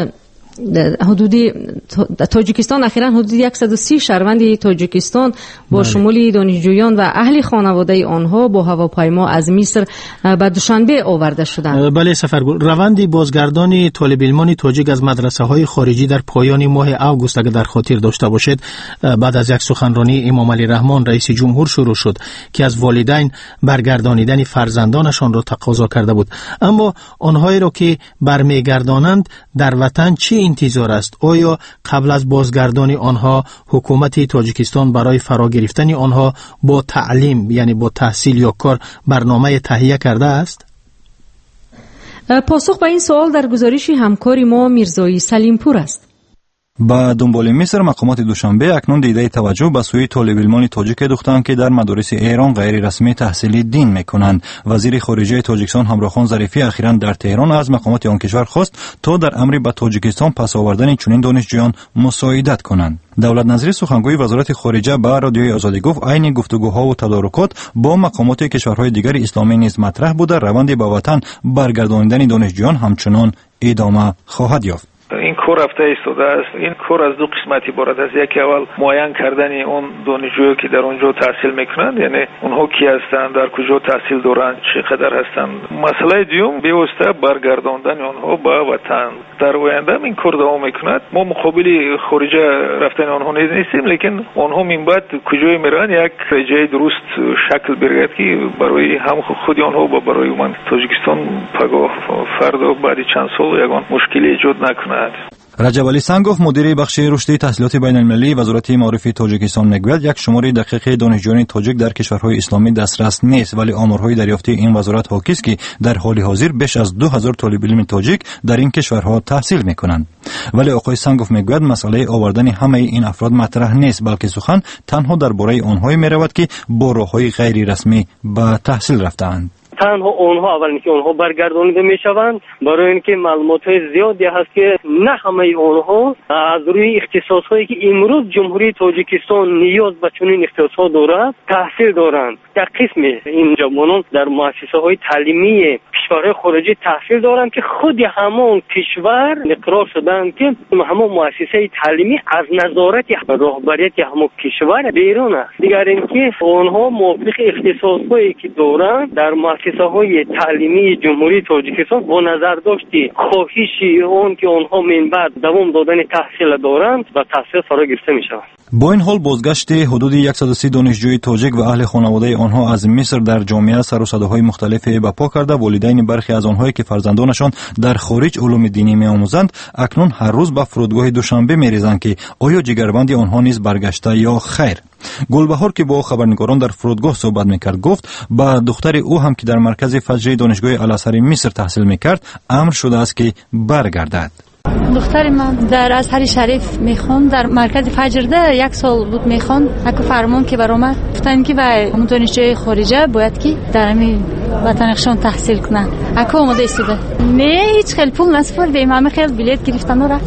حدودی تاجیکستان اخیراً حدود صد و سی شهروند تاجیکستان با شمول دانشجویان و اهل خانواده آنها با هواپیما از مصر به دوشنبه آورده شدند. بله سفرگل، روند بازگردان طالب علمان تاجیک از مدرسه های خارجی در پایان ماه اوگوست اگر در خاطر داشته باشید بعد از یک سخنرانی امام علی رحمان رئیس جمهور شروع شد که از والدین برگردانیدن فرزندانشان را تقاضا کرده بود. اما آنهایی را که برمیگردانند در وطن چی انتظار است؟ آیا قبل از بازگردانی آنها حکومت تاجیکستان برای فرا گرفتن آنها با تعلیم یعنی با تحصیل یا کار برنامه تهیه کرده است؟ پاسخ به این سوال در گزارش همکاری ما میرزایی سلیمپور است. با دنبال مصر مقامات دوشنبه اکنون دیده توجه به سوی طالب علمان تاجیک دوختند که در مدارس ایران غیر رسمی تحصیلی دین میکنند. وزیر خارجه تاجیکستان همراه خان ظریفی اخیراً در تهران از مقامات آن کشور خواست تا در امر به تاجیکستان پس آوردن چنین دانشجویان مساعدت کنند. دولت نظری سخنگوی وزارت خارجه به رادیوی آزادی گفت عین گفتگوها و تدارکات با مقامات کشورهای دیگر اسلامی نیز مطرح بوده. روند به وطن برگردانیدن دانشجویان همچنان ادامه خواهد یافت. این کار رفته ایستاده است. این کار از دو قسمت عبارت است. یکی اول معین کردن اون دانشجویان که در اونجا تحصیل میکنند، یعنی اونها کی هستند، در کجا تحصیل دارند، چقدر هستند. مسئله دوم به واسطه برگرداندن اونها به وطن. در آینده این کار دوام میکند. ما مقابل خارجه رفتن آنها نیستیم، لیکن آنها من بعد کجای میرن یک جای درست شکل بگیرد که برای هم خود آنها و برای من تاجیکستان پگاه فردا بعد چند سال یگان مشکلی ایجاد نکنه. رجب علی سنگوف مدیر بخش رشد تحصیلات بین المللی وزارت معارف تاجیکستان میگوید یک شماره دقیق دانشجویان تاجیک در کشورهای اسلامی دسترس نیست، ولی آمارهای دریافتی این وزارت حاکی است که در حال حاضر بیش از دو هزار طالب علم تاجیک در این کشورها تحصیل میکنند. ولی آقای سنگوف میگوید مسئله آوردن همه این افراد مطرح نیست، بلکه سخن تنها درباره آنهایی میرود که با راههای غیر رسمی به تحصیل رفتند. تنها اونها اول اینکه اونها برگردانیده میشوند، برای اینکه معلومات زیادی هست که نه همه اونها از روی اختصاص هایی که امروز جمهوری تاجیکستان نیاز به چنین اختصاص ها دارد تحصیل دارند. در قسم این جوانان در مؤسسه های تعلیمی کشورهای خارجی تحصیل دارند که خود همان کشور اقرار شدند که همان مؤسسه تعلیمی از نظارت رهبریت همان کشور بیرون است. دیگر اینکه اونها موافق اختصاص هایی که دارند در مؤسسه های تعلیمی جمهوری تاجیکستان با نظر داشتی خواهشی اون که آنها من بعد دوام دادن تحصیل دارند و تحصیل فرا گرفته می شود. با این حال بازگشت حدود صد و سی دانشجوی تاجیک و اهل خانواده آنها از مصر در جامعه سر و صداهای مختلف برپا کرده. والدین برخی از آنهایی که فرزندانشان در خارج علوم دینی می‌آموزند اکنون هر روز به فرودگاه دوشنبه می‌ریزند که آیا جگربند آنها نیز برگشته یا خیر. گلبهار که با خبرنگاران در فرودگاه صحبت میکرد گفت با دختر او هم که در مرکز فجری دانشگاه الازهر مصر تحصیل میکرد امر شده است که برگردد. دختر من در ازهر شریف میخوان، در مرکز فجر ده یک سال بود میخوان. اکو فرمان که برآمد گفتن که و دانشجوی خارجه باید که در همین وطنشون تحصیل کنن. اکو آماده ایستاده. نه هیچ خیلی پول نسپردیم، همه خیلی بلیط گرفتن و رفتن.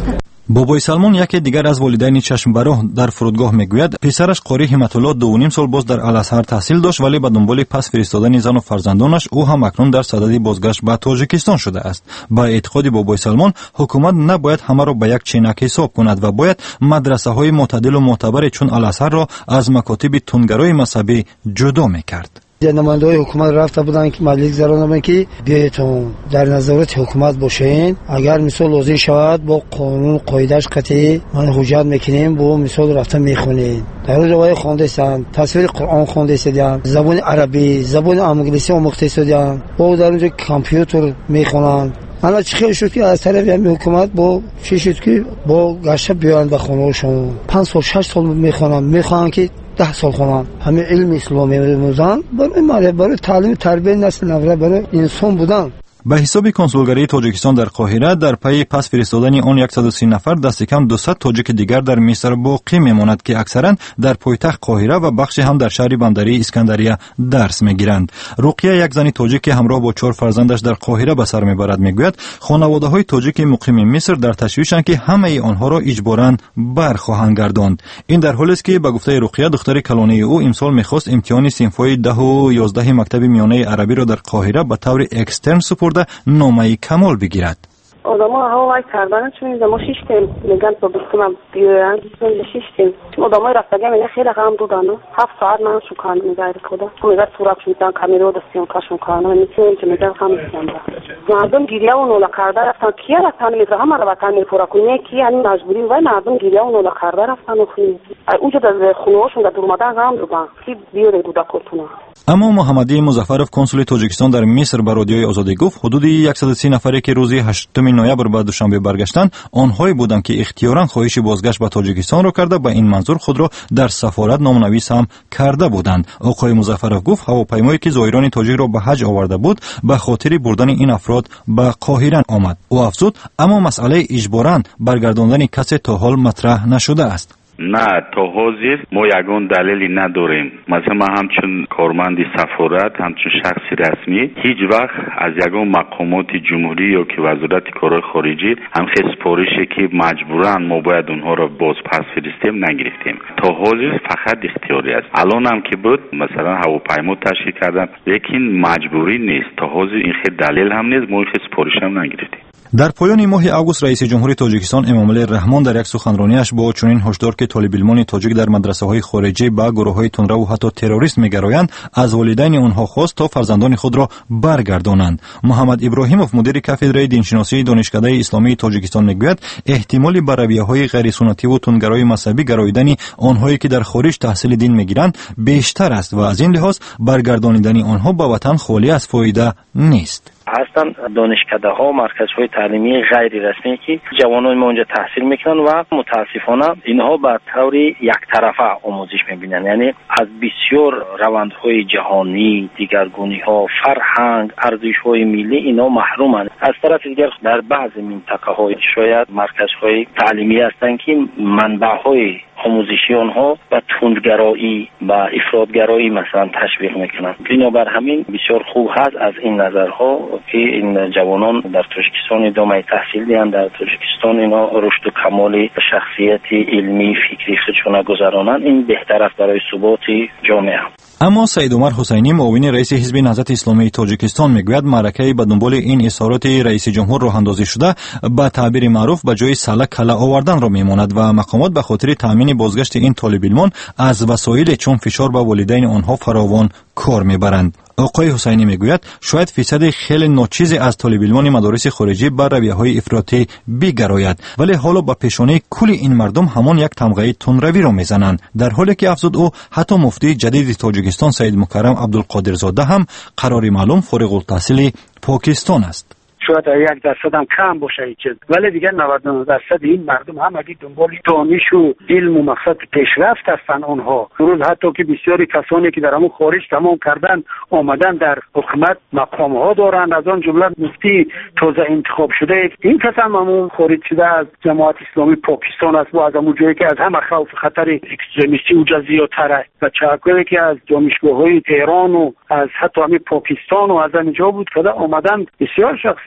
بابای سلمان یکی دیگر از والدین چشمبرو در فرودگاه میگوید پسرش قاری همت‌الله دو و نیم سال باز در الازهر تحصیل داشت، ولی به دنبال پس فرستادن زن و فرزندانش او هم اکنون در صدد بازگشت به تاجیکستان شده است. با اعتقاد بابای سلمان حکومت نباید همه را به یک چینک حساب کند و باید مدرسه های معتدل و معتبر چون الازهر را از مکاتب تندگرای مذهبی جدا میکرد. نماینده‌های حکومت رفته بودن که مجلس گذراندن که بیایتون در نظارت حکومت باشین، اگر مثال لازم شود با قانون قاعدهش قطعی من حجت میکنیم با مثال رفته میخونین. در روز روای خوانده سن تصویر قرآن خوانده سدیم، زبان عربی، زبان انگلیسی آموخته سدیم، با در اونجا کامپیوتر میخونن. انا چه خیلی شد که از طرف همین حکومت با چه شد که با گشت بیان به خونه‌شون پنج سال شش سال میخونن میخوان که ده سال خونن همه علم اسلامی می‌آموزن، برای ما برای تعلیم تربیت نسل نو برای انسان بودن. به حساب کنسولگری تاجیکستان در قاهره در پی پس فرستادن آن صد و سی نفر دست کم دویست تاجیک دیگر در مصر باقی میماند که اکثرا در پایتخت قاهره و بخشی هم در شهر بندری اسکندریه درس میگیرند. رقیه یک زن تاجیک که همراه با چهار فرزندش در قاهره به سر میبرد میگوید خانواده‌های تاجیک مقیم مصر در تشویشند که همه آنها را اجباراً برخواهند گرداند. این در حالی است که به گفته رقیه دختر کلانه او امسال میخواست امتحان صنف‌های ده و یازده مکتب میانه عربی را در قاهره به طور اکسترن سپرده نامه کمال بگیرد. آدم‌ها هوا وای کردن چون ما شیشتیم میگن تو بستم بیان چون شیشتیم آدم‌ها رفتگی میگن خیلی غم بودن هفت ساعت من شکان میگیره خدا میگه سوراخ میدن کامیرا دستیون کاشون کارن میگن که میگن خام میگن مردم گریه و نولا کرده رفتن کیا رفتن میگه همه رو وطن میپورا کنه کی یعنی مجبوری و مردم گریه و نولا کرده رفتن و خونی اونجا از خونه‌هاشون در اومدن غم بودن کی بیاره کودکاتونا. اما محمدی مظفرов کنسول تاجیکستان در مصر به رادیوی آزادی گفت حدود صد و سی نفری که روز هشتم نوامبر به دوشنبه برگشتند آنهایی بودند که اختیاراً خواهش بازگشت به تاجیکستان را کرده به این منظور خود را در سفارت نامنویس هم کرده بودند. آقای مظفرov گفت هواپیمایی که زائران تاجیک را به حج آورده بود به خاطر بردن این افراد به قاهره آمد. او افزود اما مسئله اجباراً برگرداندن کسی تا حال مطرح نشده است. نه تا حاضر ما یگان دلیلی نداریم. مثلا ما همچون کارمند سفارت همچون شخص رسمی هیچ وقت از یگان مقامات جمهوری یا که وزارت کارهای خارجی هم سفارشی که مجبورن ما باید اونها را باز پس فرستیم نگرفتیم. تا حاضر فقط اختیاری است. الان هم که بود مثلا هواپیما تشکیل کردن لیکن مجبوری نیست. تا حاضر این خیلی دلیل هم نیست ما این سفارش هم نگرفتیم. در پایان ماه آگوست رئیس جمهوری تاجیکستان امامعلی رحمان در یک سخنرانیش با چنین هشدار که طالب علمان تاجیک در مدرسه‌های خارجی با گروه‌های تندرو و حتی تروریست می‌گرایند از والدین آنها خواست تا فرزندان خود را برگردانند. محمد ابراهیموف مدیر کافدره دینشناسی دانشکده اسلامی تاجیکستان میگوید احتمال بر رویه‌های غیر سنتی و تندگرای مذهبی گراییدن آنهایی که در خارج تحصیل دین می‌گیرند بیشتر است و از این لحاظ برگردانیدن آنها به وطن خالی از فایده نیست. هستن دانشکده ها مرکزهای تعلیمی غیر رسمی که جوانان ما اونجا تحصیل میکنن و متاسفانه اینها به طور یک طرفه آموزش میبینن، یعنی از بسیار روندهای جهانی، دیگرگونی ها، فرهنگ، ارزش های ملی اینا محرومن. از طرف دیگر در بعض منطقه های شاید مرکزهای تعلیمی هستن که منبع های آموزشی آنها به تندگرایی و افراطگرایی مثلا تشویق میکنن. بنابر همین بسیار خوب هست از این نظرها که این جوانان در تاجیکستان ادامه تحصیل دهند، در تاجیکستان اینا رشد و کمال شخصیت علمی فکری خودشون گذرانند. این بهتر است برای ثبات جامعه. اما سید عمر حسینی معاون رئیس حزب نهضت اسلامی تاجیکستان میگوید معرکه به دنبال این اظهارات رئیس جمهور راه اندازی شده با تعبیر معروف به جای سله کله آوردن را میماند و مقامات به خاطر تامین بازگشت این طالب علمان از وسایل چون فشار به والدین آنها فراوان کار میبرند. آقای حسینی میگوید شاید فیصد خیلی ناچیزی از طالب علمان مدارس خارجی بر رویه‌های افراطی بیگراید، ولی حالا با پیشانه کل این مردم همان یک تمغه تندروی را میزنند، در حالی که افزود او حتی مفتی جدید تاجیکستان سید مکرم عبدالقادرزاده هم قرار معلوم فارغ التحصیل پاکستان است. شاید یک درصد هم کم باشه چیز، ولی دیگر نود و نه درصد این مردم همگی دنبال دانش و علم و مقصد پیشرفت هستن. آنها روز حتی که بسیاری کسانی که در همون خارج تمام کردن آمدن در حکومت مقام ها دارند، از آن جمله مفتی تازه انتخاب شده. این کس هم همون خارج شده از جماعت اسلامی پاکستان است و از همون جایی که از همه خوف خطر اکستریمیستی و زیادتره و چاکوی که از دانشگاه های تهران و از حتی همین پاکستان و از اینجا بود که آمدن بسیار شخصی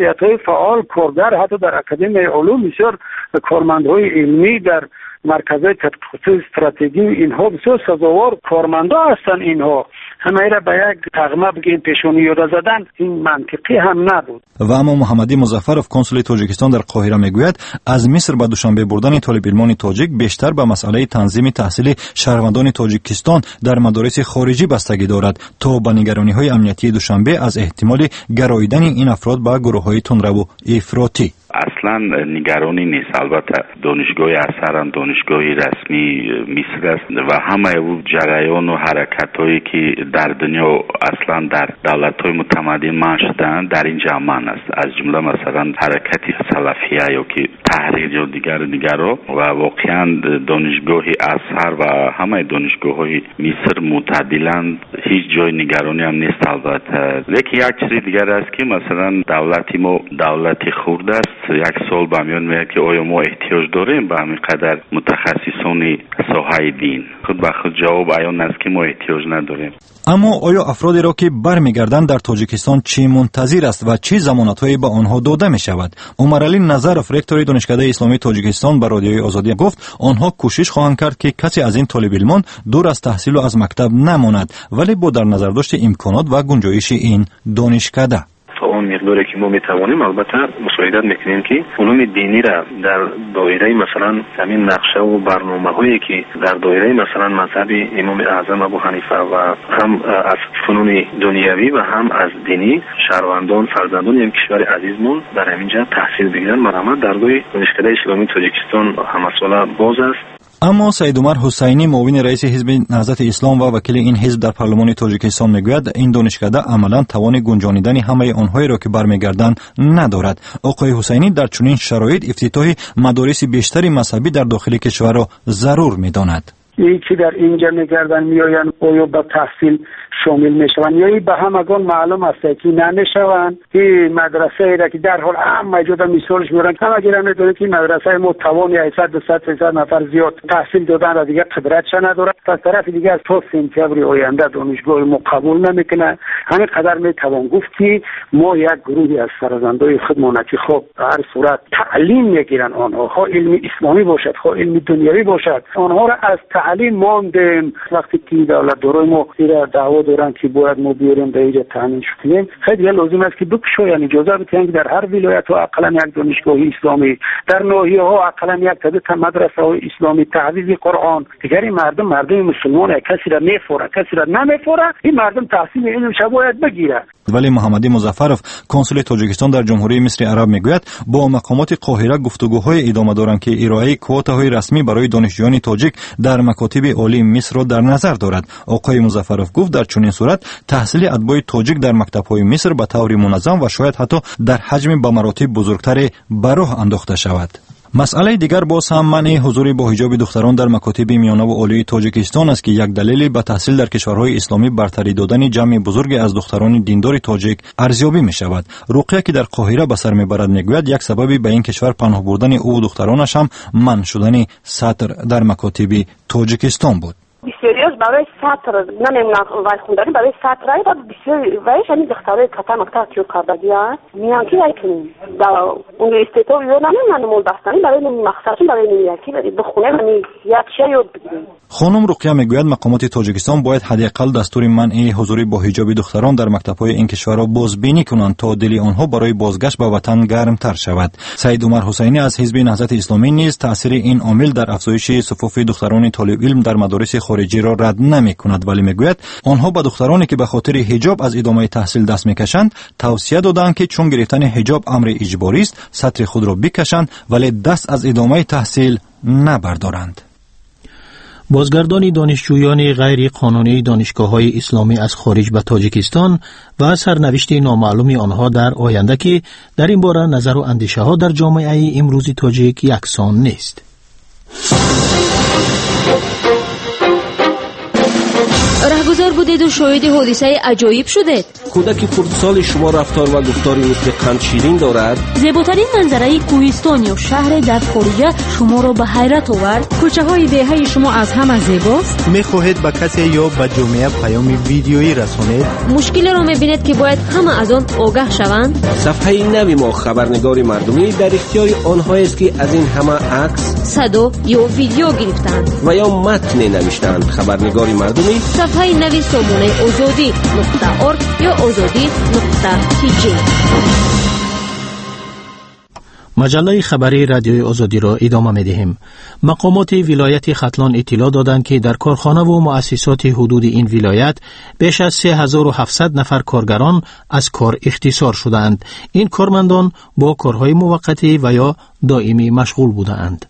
شخصیت‌های فعال کارگر حتی در اکادمی علوم بسیار کارمندهای علمی در مرکزهای تحقیقات استراتژی اینها بسیار سزاوار کارمندا هستند. اینها همه را به یک تغمه بگین پیشونی یاد زدن این منطقی هم نبود. و اما محمدی مظفرов کنسول تاجیکستان در قاهره میگوید از مصر به دوشنبه بردن طالب علمان تاجیک بیشتر به مسئله تنظیم تحصیل شهروندان تاجیکستان در مدارس خارجی بستگی دارد تا به نگرانی‌های امنیتی دوشنبه از احتمال گراییدن این افراد به گروه‌های تندرو افراطی. اصلا نگرانی نیست. البته دانشگاه اثران دانشگاه رسمی مصر است و همه او جریان و حرکت‌هایی که در دنیا اصلا در دولت‌های متمدن من شدن در اینجا من است. از جمله مثلا حرکت سلفیه یا که تحریر یا دیگر دیگرها و واقعا دانشگاه اثر و همه دانشگاه‌های مصر معتدلند، هیچ جای نگرانی هم نیست. البته لیکن یک چیز دیگر است که مثلا دولتی ما دولتی خورده است. یک سال به میان میاد که آیا ما احتیاج داریم به همین قدر متخصصان ساحه دین؟ خود به خود جواب عیان است که ما احتیاج نداریم. اما آیا افرادی را که برمیگردند در تاجیکستان چی منتظر است و چه ضمانت‌هایی به آنها داده می شود؟ عمر علی نظرов رکتور دانشکده اسلامی تاجیکستان به رادیوی آزادی گفت آنها کوشش خواهند کرد که کسی از این طالب علمان دور از تحصیل و از مکتب نماند، ولی با در نظر داشت امکانات و گنجایش این دانشکده. تا اون مقداری که ما میتوانیم البته مساعدت میکنیم که علوم دینی را در دایره مثلا همین نقشه و برنامه هایی که در دایره مثلا مذهب امام اعظم ابو حنیفه و هم از فنون دنیوی و هم از دینی شهروندان فرزندان این کشور عزیزمون در همینجا تحصیل بگیرن. مرحمت درگاه دانشکده اسلامی تاجیکستان همساله باز است. اما سید عمر حسینی معاون رئیس حزب نهضت اسلام و وکیل این حزب در پارلمان تاجیکستان میگوید این دانشکده عملا توان گنجانیدن همه آنهایی را که برمیگردند ندارد. آقای حسینی در چنین شرایط افتتاح مدارس بیشتری مذهبی در داخل کشور را ضرور میداند. این که در اینجا میگردن میآیند آیا به تحصیل شامل میشوند یا به همگان معلوم است که نمیشوند. این مدرسه را که در حال همه جدا مثالش میارن همه گیرن میدونه که مدرسه ما توان هشتصد تا سیصد نفر زیاد تحصیل دادن و دیگه قدرتش نداره. از طرف دیگه از تا سپتامبر آینده دانشگاه ما قبول نمیکنه. همین قدر میتوان گفت که ما یک گروهی از فرزندای خودمان که خب هر صورت تعلیم میگیرن آنها ها علم اسلامی باشد ها علم دنیوی باشد آنها را از تعلیم ماندیم. وقتی که دولت داره ما ایرا دعوا دارن که باید ما بیاریم به اینجا تامین کنیم خیلی لازم است که بکشوین اجازه بدن که در هر ولایت و اقلا یک دانشگاه اسلامی در ناحیه ها اقلا یک تا مدرسه های اسلامی تحفیظ قرآن دیگر این مردم مردم مسلمان کسی را میفوره کسی را نمیفوره این مردم تحصیل علم باید بگیره. ولی محمدی مظفرov کنسول تاجیکستان در جمهوری مصر عرب میگوید با مقامات قاهره گفتگوهای ادامه دارند که ارائه کوتاهای رسمی برای دانشجویان تاجیک در مکاتب عالی مصر را در نظر دارد. آقای مظفرov گفت در چنین صورت تحصیل اتباع تاجیک در مکتب‌های مصر به طور منظم و شاید حتی در حجم به مراتب بزرگتر به راه انداخته شود. مسئله دیگر باز هم منع حضور با حجاب دختران در مکاتب میانه و عالی تاجیکستان است که یک دلیل به تحصیل در کشورهای اسلامی برتری دادن جمع بزرگی از دختران دیندار تاجیک ارزیابی می شود. رقیه که در قاهره به سر میبرد میگوید یک سببی به این کشور پناه بردن او دخترانش هم منع شدن سطر در مکاتب تاجیکستان بود. بسیاریش برای سطر نمیمونن وای خونداری برای سطر رای و بسیاری وایش همین دخترهای کتا مکتا تیو کردگی هست میان که رای کنیم در اونیورسیتو یاد نمیمونن مول بستانی برای مخصوصی برای نیاکی برای بخونه و یک شی یاد بگیریم. خانم رقیه میگوید مقامات تاجیکستان باید حداقل دستور منع حضور با حجاب دختران در مکتب‌های این کشور را بازبینی کنند تا دل آنها برای بازگشت به وطن گرمتر شود. سید عمر حسینی از حزب نهضت اسلامی نیز تاثیر این عامل در افزایش صفوف دختران طالب علم در مدارس خارجی را رد نمی کند، ولی میگوید آنها به دخترانی که به خاطر حجاب از ادامه تحصیل دست میکشند توصیه دادند که چون گرفتن حجاب امر اجباری است سطر خود را بکشند ولی دست از ادامه تحصیل نبردارند. بازگردان دانشجویان غیر قانونی دانشگاه‌های اسلامی از خارج به تاجیکستان و سرنوشت نامعلوم آنها در آینده که در این باره نظر و اندیشه ها در جامعه امروزی تاجیک یکسان نیست. رهگذر بودید و شاهد حادثه عجایب شدید. کودک خردسال شما رفتار و گفتاری مثل قند شیرین دارد. زیباترین منظره کوهستان یا شهر در خارج شما را به حیرت آورد. کوچه های دهه شما از همه زیباست. میخواهید به کسی یا به جامعه پیام ویدیویی رسانید؟ مشکل را میبینید که باید همه از آن آگاه شوند. صفحه نوی ما خبرنگار مردمی در اختیار آنها است که از این همه عکس، صدا یا ویدیو گرفتند و یا متن نوشتند. خبرنگار مردمی صفحه نوی سامانه آزادی نقطه ارگ یا آزادی نقطه تی جی. مجله خبری رادیوی آزادی را ادامه می‌دهیم. مقامات ولایت ختلان اطلاع دادند که در کارخانه و مؤسسات حدود این ولایت بیش از سه هزار و هفتصد نفر کارگران از کار اختصار شدند. این کارمندان با کارهای موقتی و یا دائمی مشغول بودند.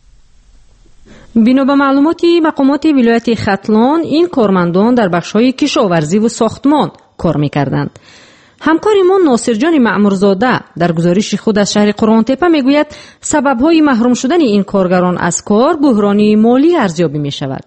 بنا به معلومات مقامات ولایت ختلان، این کارمندان در بخش‌های کشاورزی و ساختمان کار می‌کردند. همکاری ما ناصر جان معمورزاده در گزارش خود از شهر قرآن تپه میگوید سبب‌های محروم شدن این کارگران از کار بحرانی مالی ارزیابی می‌شود.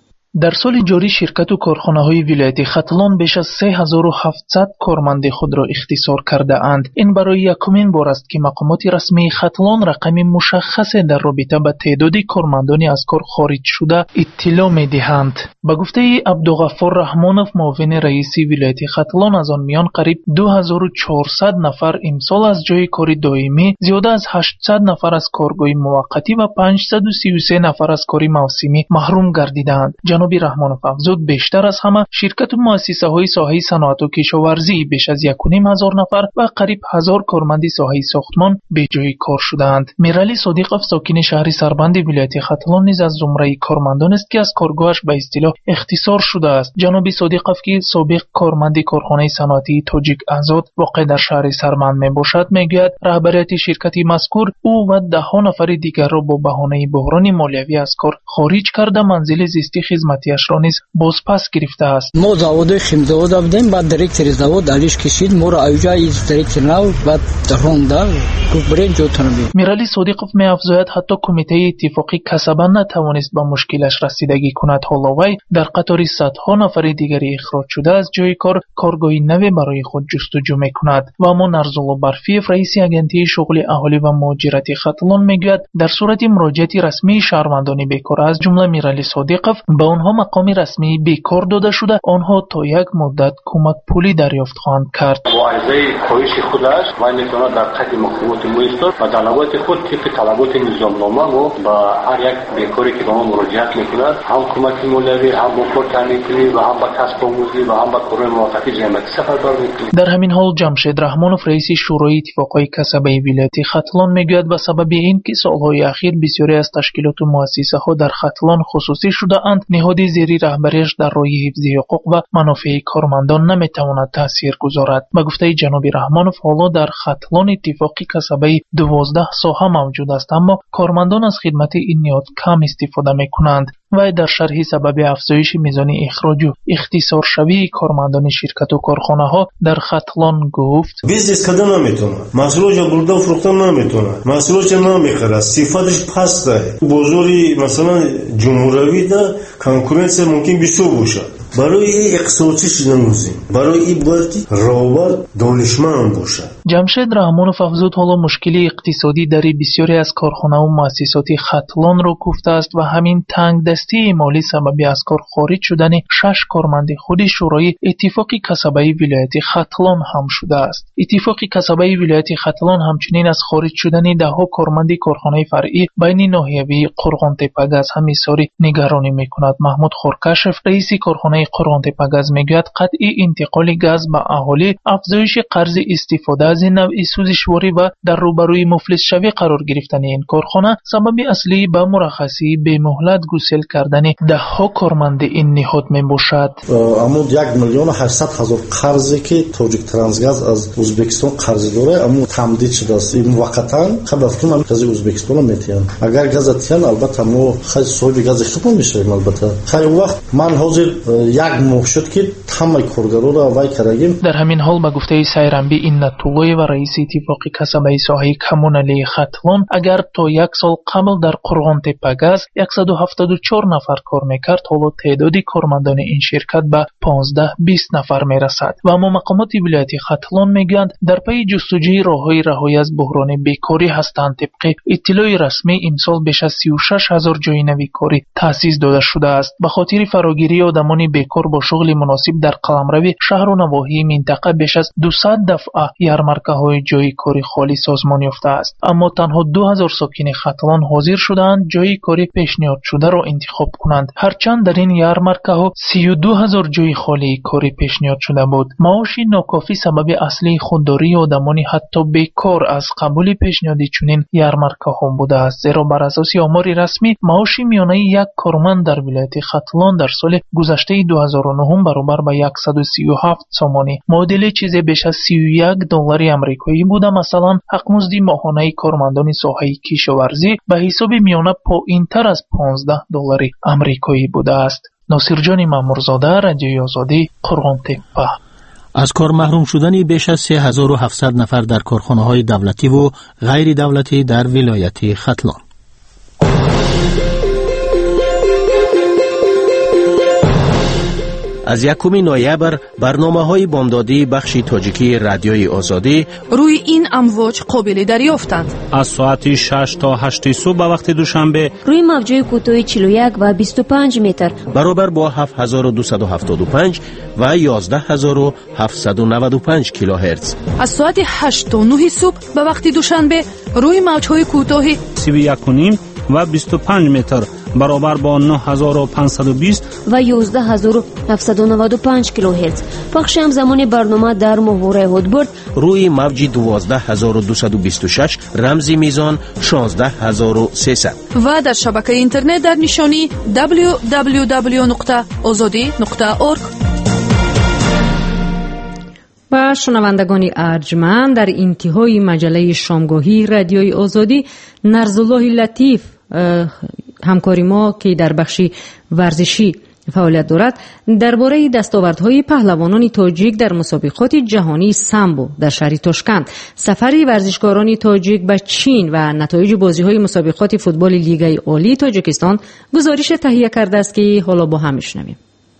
در سال جاری شرکت و کارخانه‌های ولایت ختلان بیش از سه هزار و هفتصد کارمند خود را اختصار کرده اند. این برای یکمین بار است که مقامات رسمی ختلان رقم مشخص در رابطه با تعداد کارمندان از کار خارج شده اطلاع می‌دهند. با گفته عبدالغفار رحمانوف معاون رئیس ولایت ختلان، از آن میان قریب دو هزار و چهارصد نفر امسال از جای کار دائمی، زیاده از هشتصد نفر از کارگاه موقتی و پانصد و سی و سه نفر از کار موسمی محروم گردیدند. جناب رحمانوف افزود بیشتر از همه شرکت و مؤسسه های ساحه صنعت و کشاورزی بیش از یک و نیم هزار نفر و قریب هزار کارمند ساحه ساختمان به جای کار شدند. میرالی صادقов ساکن شهر سربند ولایت ختلان نیز از زمره کارمندان است که از کارگاهش به اصطلاح اختصار شده است. جناب صادقов که سابق کارمند کارخانه صنعتی تاجیک آزاد واقع در شهر سربند میباشد، میگوید رهبریت شرکت مذکور او و ده ها نفر دیگر را با بهانه بحران مالیوی از کار خارج کرده منزل زیستی خدمتیش را نیز باز پس گرفته است. ما завод خیمزاود بودیم، بعد دایرکتور завод علیش کشید، ما را اوجا از دایرکتور نو بعد روندا گفت برین جوتون بی. میرالی صادقов می‌افزاید حتی کمیته اتفاقی کسبا نتوانست با مشکلش رسیدگی کند. حالا وی در قطار صدها نفر دیگری اخراج شده از جای کار کارگاهی نو برای خود جستجو می‌کند. و اما نرزولا برفیف رئیس اگنتی شغل اهالی و مهاجرت ختلان میگوید در صورت مراجعت رسمی شهروندان بیکار از جمله میرالی صادقов با آنها مقام رسمی بیکار داده شده، آنها تا یک مدت کمک پولی دریافت خواهند کرد. با عرضه خواهش خودش و میتونه در قد مقامات مؤسسات و طلبات خود طبق طلبات نظامنامه و با هر یک بیکاری که به ما مراجعت میکنه هم کمک مالیوی، هم با کار تامینی و هم با کسب آموزی و هم با کارهای موقتی جمعیت سفربر میکنه. در همین حال جمشید رحمانوف رئیس شورای اتفاقهای کسبی ولایت ختلان میگوید به سبب این که سالهای اخیر بسیاری از تشکیلات و مؤسسه ها در ختلان خصوصی شده اند، نهاد زیری رهبریش در راه حفظ حقوق و منافع کارمندان نمیتواند تاثیر گذارد. به گفته جناب رحمانوف حالا در ختلان اتفاقی کسبی دوازده ساحه موجود است، اما کارمندان از خدمت این نهاد کم استفاده میکنند. و در شرح سبب افزایش میزان اخراج و اختصار شوی کارمندان شرکت و کارخانه ها در ختلان گفت بیزنس کردن نمیتونه، محصولش بردن فروختن نمیتونه، محصولش نمیخره، صفاتش پسته. بازاری مثلا جمهوری ده کنکورنس ممکن بسیار باشه. برای این اقتصادی شدن لازم، برای این باید رهبر دانشمند باشه. جمشید رحمانوف افزود حالا مشکل اقتصادی در بسیاری از کارخانه و مؤسسات ختلان را گفته است و همین تنگ دستی مالی سبب از کار خارج شدن شش کارمند خود شورای اتفاق کسبی ولایت ختلان هم شده است. اتفاق کسبی ولایت ختلان همچنین از خارج شدن ده ها کارمند کارخانه فرعی بین ناحیوی قرغان تپه گاز هم اظهار نگرانی میکند. محمود خورکشف رئیس کارخانه قرغان تپه گاز میگوید قطعی انتقال گاز به اهالی، افزایش قرض استفاده از این نوع سوزشواری و در روبروی مفلس شوی قرار گرفتن این کارخانه سبب اصلی به مرخصی به مهلت گسیل کردن ده ها کارمند این نهاد می باشد. اما یک میلیون و هشتصد هزار قرضی که تاجیک ترانسگاز از ازبکستان قرض داره اما تمدید شده است. این موقتا قبل از اون از ازبکستان میتیان. اگر گاز تیان البته ما خیلی صاحب گاز خوب میشیم. البته خیلی وقت من حاضر یک ماه شد که تمام کارگران را وای کردیم. در همین حال به گفته سایرنبی اینت‌اللهی و رئیس اتفاق کسبه ساحه کمونالی ختلون، اگر تا یک سال قبل در قرغان تپه‌گاز صد و هفتاد و چهار نفر کار میکرد، حالا تعداد کارمندان این شرکت به پانزده بیست نفر میرسد. و اما مقامات ولایت ختلون میگویند در پی جستجوی راههای رهایی از بحران بیکاری هستند. طبق اطلاع رسمی امسال بیش از سی و شش هزار جای نوی کاری تأسیس داده شده است. به خاطر فراگیری آدمان بیکار با شغل مناسب در قلمرو شهر و نواحی منطقه بیش از دویست دفعه یارمارکه‌های جای کاری خالی سازمان یافته است. اما تنها دو هزار ساکن ختلون حاضر شدند جای کاری پیشنهاد شده را انتخاب کنند. هرچند در این یارمارکه‌ها سی و دو هزار جای خالی کاری پیشنهاد شده بود. معاش ناکافی سبب اصلی خودداری آدمان حتی بیکار از قبول پیشنهاد چنین یارمارکه‌ها بوده است. زیرا بر اساس آمار رسمی معاش میانه یک کارمند در ولایت ختلون در سال گذشته دو هزار و نه برابر به صد و سی و هفت سامانی معادل چیزی بیش از سی و یک دلار آمریکایی بوده. مثلا حقمزد ماهانه کارمندان ساحه کشاورزی به حساب میانه پایین‌تر از پانزده دلار آمریکایی بوده است. ناصرجان مامورزاده، رادیوی آزادی، قرغان تپه. از کار محروم شدن بیش از سه هزار و هفتصد نفر در کارخانه‌های دولتی و غیر دولتی در ولایت ختلون. از یکم نوامبر برنامه‌های بامدادی بخش تاجیکی رادیوی آزادی روی این امواج قابل دریافتند. از ساعت شش تا هشت صبح به وقت دوشنبه روی موج کوتاه چهل و یک و بیست و پنج متر برابر با هفت هزار و دویست و هفتاد و پنج و یازده هزار و هفتصد و نود و پنج کیلوهرتز. از ساعت هشت تا نه صبح به وقت دوشنبه روی موج‌های کوتاه سی و یک و نیم و بیست و پنج متر برابر با نه هزار و پانصد و بیست و یازده هزار و هفتصد و نود و پنج کیلوهرتز. پخش همزمان برنامه در محور هودبرد روی موج دوازده هزار و دویست و بیست و شش رمزی میزان شانزده هزار و سیصد و در شبکه اینترنت در نشانی دبلیو دبلیو دبلیو نقطه آزادی نقطه اورگ. و شنوندگان ارجمند، در انتهای مجله شامگاهی رادیوی آزادی نرزالله لطیف همکاری ما که در بخش ورزشی فعالیت دارد درباره دستاوردهای پهلوانان تاجیک در مسابقات جهانی سامبو در شهر تاشکند، سفر ورزشکاران تاجیک به چین و نتایج بازی‌های مسابقات فوتبال لیگ عالی تاجیکستان گزارش تهیه کرده است که حالا با هم میشنویم.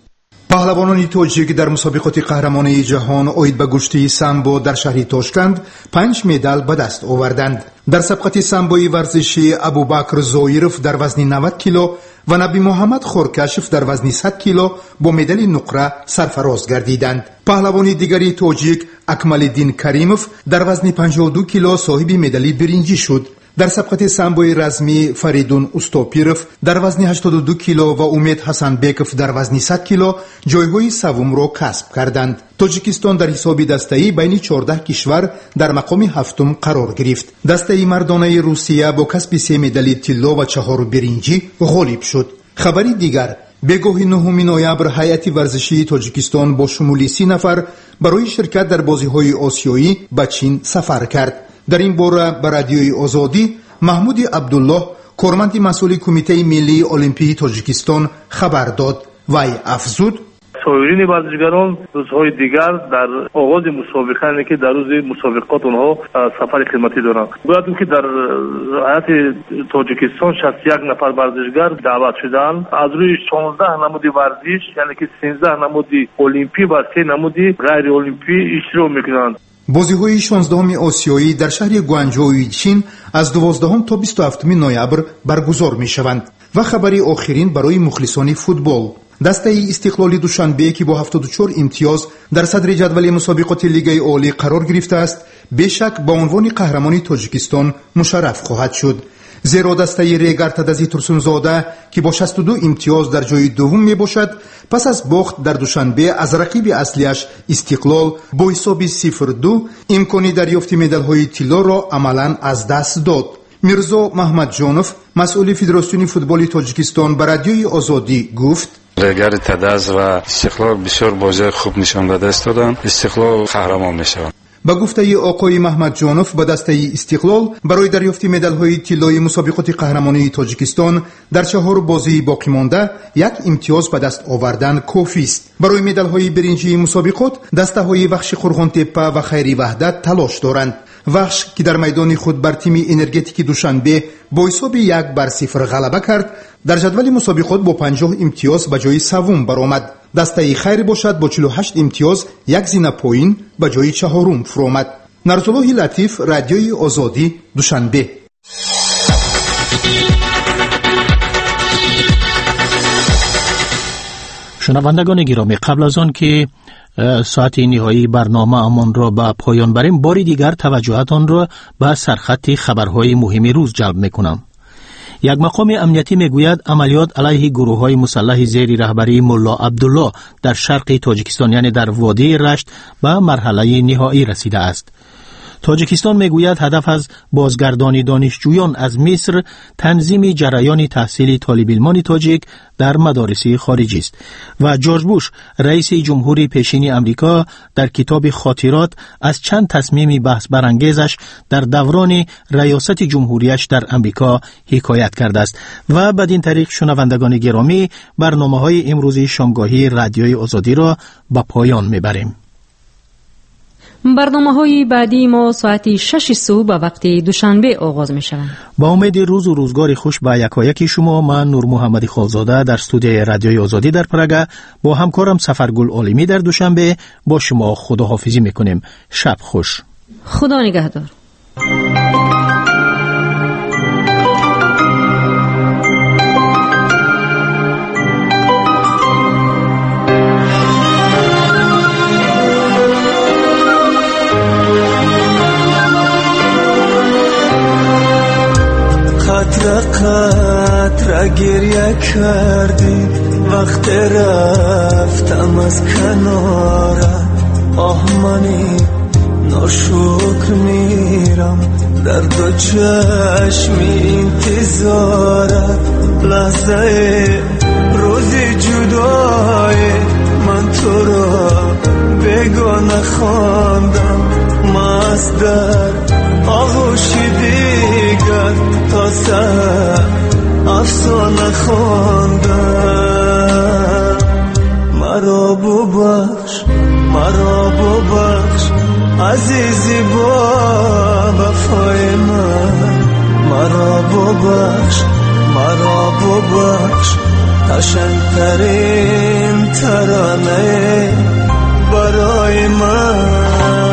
پهلوانان تاجیک در مسابقات قهرمانی جهان اوید به گشتی سامبو در شهر تاشکند پنج مدال به دست آوردند. در سبقت سامبوی ورزشی ابوبکر زویرف در وزن نود کیلو و نبی محمد خورکشف در وزن صد کیلو با مدال نقره سرفراز گردیدند. پهلوان دیگری تاجیک اکمالالدین کریموف در وزن پنجاه و دو کیلو صاحب مدال برنجی شد. در سبقت سامبوی رزمی فریدون اوستوپیروف در وزن هشتاد و دو کیلو و امید حسن بیکوف در وزن صد کیلو جایهای سوم را کسب کردند. تاجیکستان در حساب دسته‌ای بین چهارده کشور در مقام هفتم قرار گرفت. دسته مردانه روسیه با کسب سه مدال طلا و چهار برنجی غالب شد. خبری دیگر، بگاه نهم نوامبر هیئت ورزشی تاجیکستان با شمول سی نفر برای شرکت در بازی‌های آسیایی به چین سفر کرد. در این باره به رادیوی آزادی محمود عبدالله کارمند مسئول کمیته ملی المپی تاجیکستان خبر داد. وی افزود: سایرین ورزشکاران روزهای دیگر در آغاز مسابقه یعنی که در روز مسابقات اونها سفر خدمتی دارند. باید که در هیئت تاجیکستان شصت و یک نفر ورزشکار دعوت شدند. از روی شانزده نمود ورزش یعنی که سیزده نمود المپی و سه نمود غیر المپی اشتراک میکنند. بازی‌های شانزدهم آسیایی در شهر گوانجوی چین از دوازدهم تا بیست و هفتم نوامبر برگزار می‌شوند. و خبری آخرین برای مخلصان فوتبال، دسته استقلال دوشنبه که با هفتاد و چهار امتیاز در صدر جدول مسابقات لیگ عالی قرار گرفته است، بیشک با عنوان قهرمان تاجیکستان مشرف خواهد شد. زیرا دسته ریگارتادازی ترسونزاده که با شصت و دو امتیاز در جای دوم می باشد، پس از باخت در دوشنبه از رقیب اصلیش استقلال با حساب صفر دو امکانی دریافت مدال های طلا را عملاً از دست داد. میرزا محمد جانوف مسئول فدراسیون فوتبال تاجیکستان به رادیوی آزادی گفت: ریگارتاداز و استقلال بسیار بازی خوب نشان داده استادند. استقلال قهرمان میشوند. با گفته آقای محمد جانوف با دسته استقلال برای دریافت مدال‌های طلایی مسابقات قهرمانی تاجیکستان در چهار بازی باقی مانده یک امتیاز به دست آوردن کافی است. برای مدال‌های برنجی مسابقات دسته‌های وحش قرغان‌تپه و خیری وحدت تلاش دارند. وحش که در میدان خود بر تیم انرژتیک دوشنبه با حساب یک بر صفر غلبه کرد، در جدول مسابقات با پنجاه امتیاز به جای سوم برآمد. دسته خیر باشد با چهل و هشت امتیاز یک زینه پایین به جای چهارم فرآمد. نرسالله لطیف، رادیوی آزادی، دوشنبه. شنوندگان گرامی، قبل از آن که ساعت نهایی برنامه امان را به پایان بریم، باری دیگر توجهتان را به سرخط خبرهای مهم روز جلب میکنم. یک مقام امنیتی میگوید عملیات علیه گروه‌های مسلح زیر رهبری ملا عبدالله در شرق تاجیکستان یعنی در وادی رشت به مرحله نهایی رسیده است. تاجیکستان میگوید هدف از بازگردانی دانشجویان از مصر تنظیم جریان تحصیلی طالب علمان تاجیک در مدارس خارجی است و جورج بوش رئیس جمهوری پیشین امریکا در کتاب خاطرات از چند تصمیم بحث برانگیزش در دوران ریاست جمهوریش در امریکا حکایت کرده است. و بدین طریق شنوندگان گرامی برنامه‌های امروزی شامگاهی رادیوی آزادی را به پایان میبریم. برنامه‌های بعدی ما ساعت شش صبح به وقت دوشنبه آغاز می‌شوند. با امید روز و روزگار خوش به یکایک شما، من نور محمدی خالزاده در استودیوی رادیوی آزادی در پراگ با همکارم سفرگل عالمی در دوشنبه با شما خداحافظی می‌کنیم. شب خوش. خدا نگهدار. قطره قطره گریه کردی وقت رفتم از کناره، آه منی ناشکر میرم در دو چشمی انتظاره، لحظه روزی جدای من تو را بگانه خواندم، مست در آغوش دیگر تا سر افسانه خواندم. مرا ببخش مرا ببخش عزیزی با وفای من، مرا ببخش مرا ببخش قشنگترین ترانه برای من.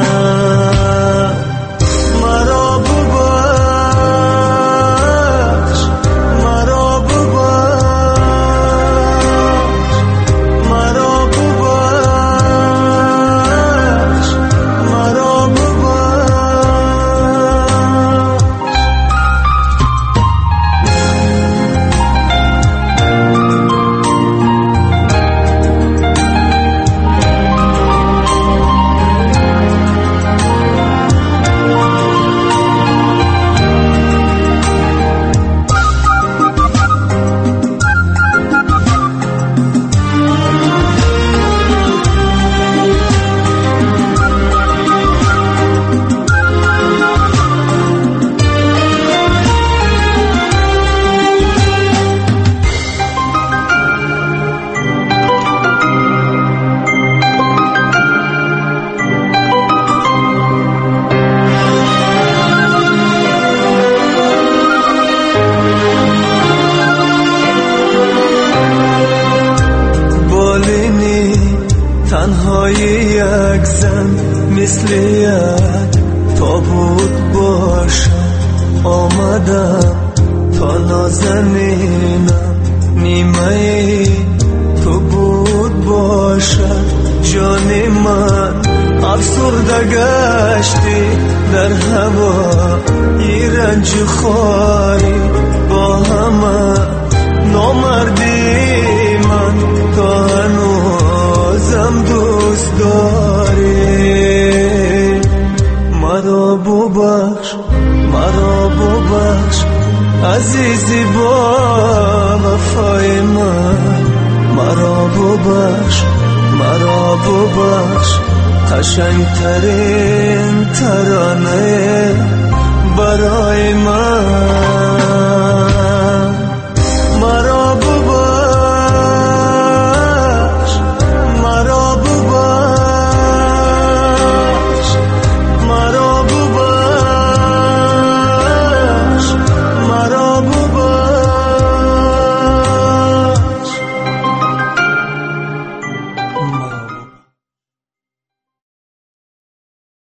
تنهای یک زن مثل یک تابوت باشم، آمدم تا نازنینم نیمه تو بود باشد، جان من افسرده گشتی در هوا ای رنج خواری، با همه نامردی من تا هنوزم دوست داری. مرا ببخش مرا ببخش عزیزی با وفای من، مرا ببخش مرا ببخش قشنگترین ترانه برای من. مرا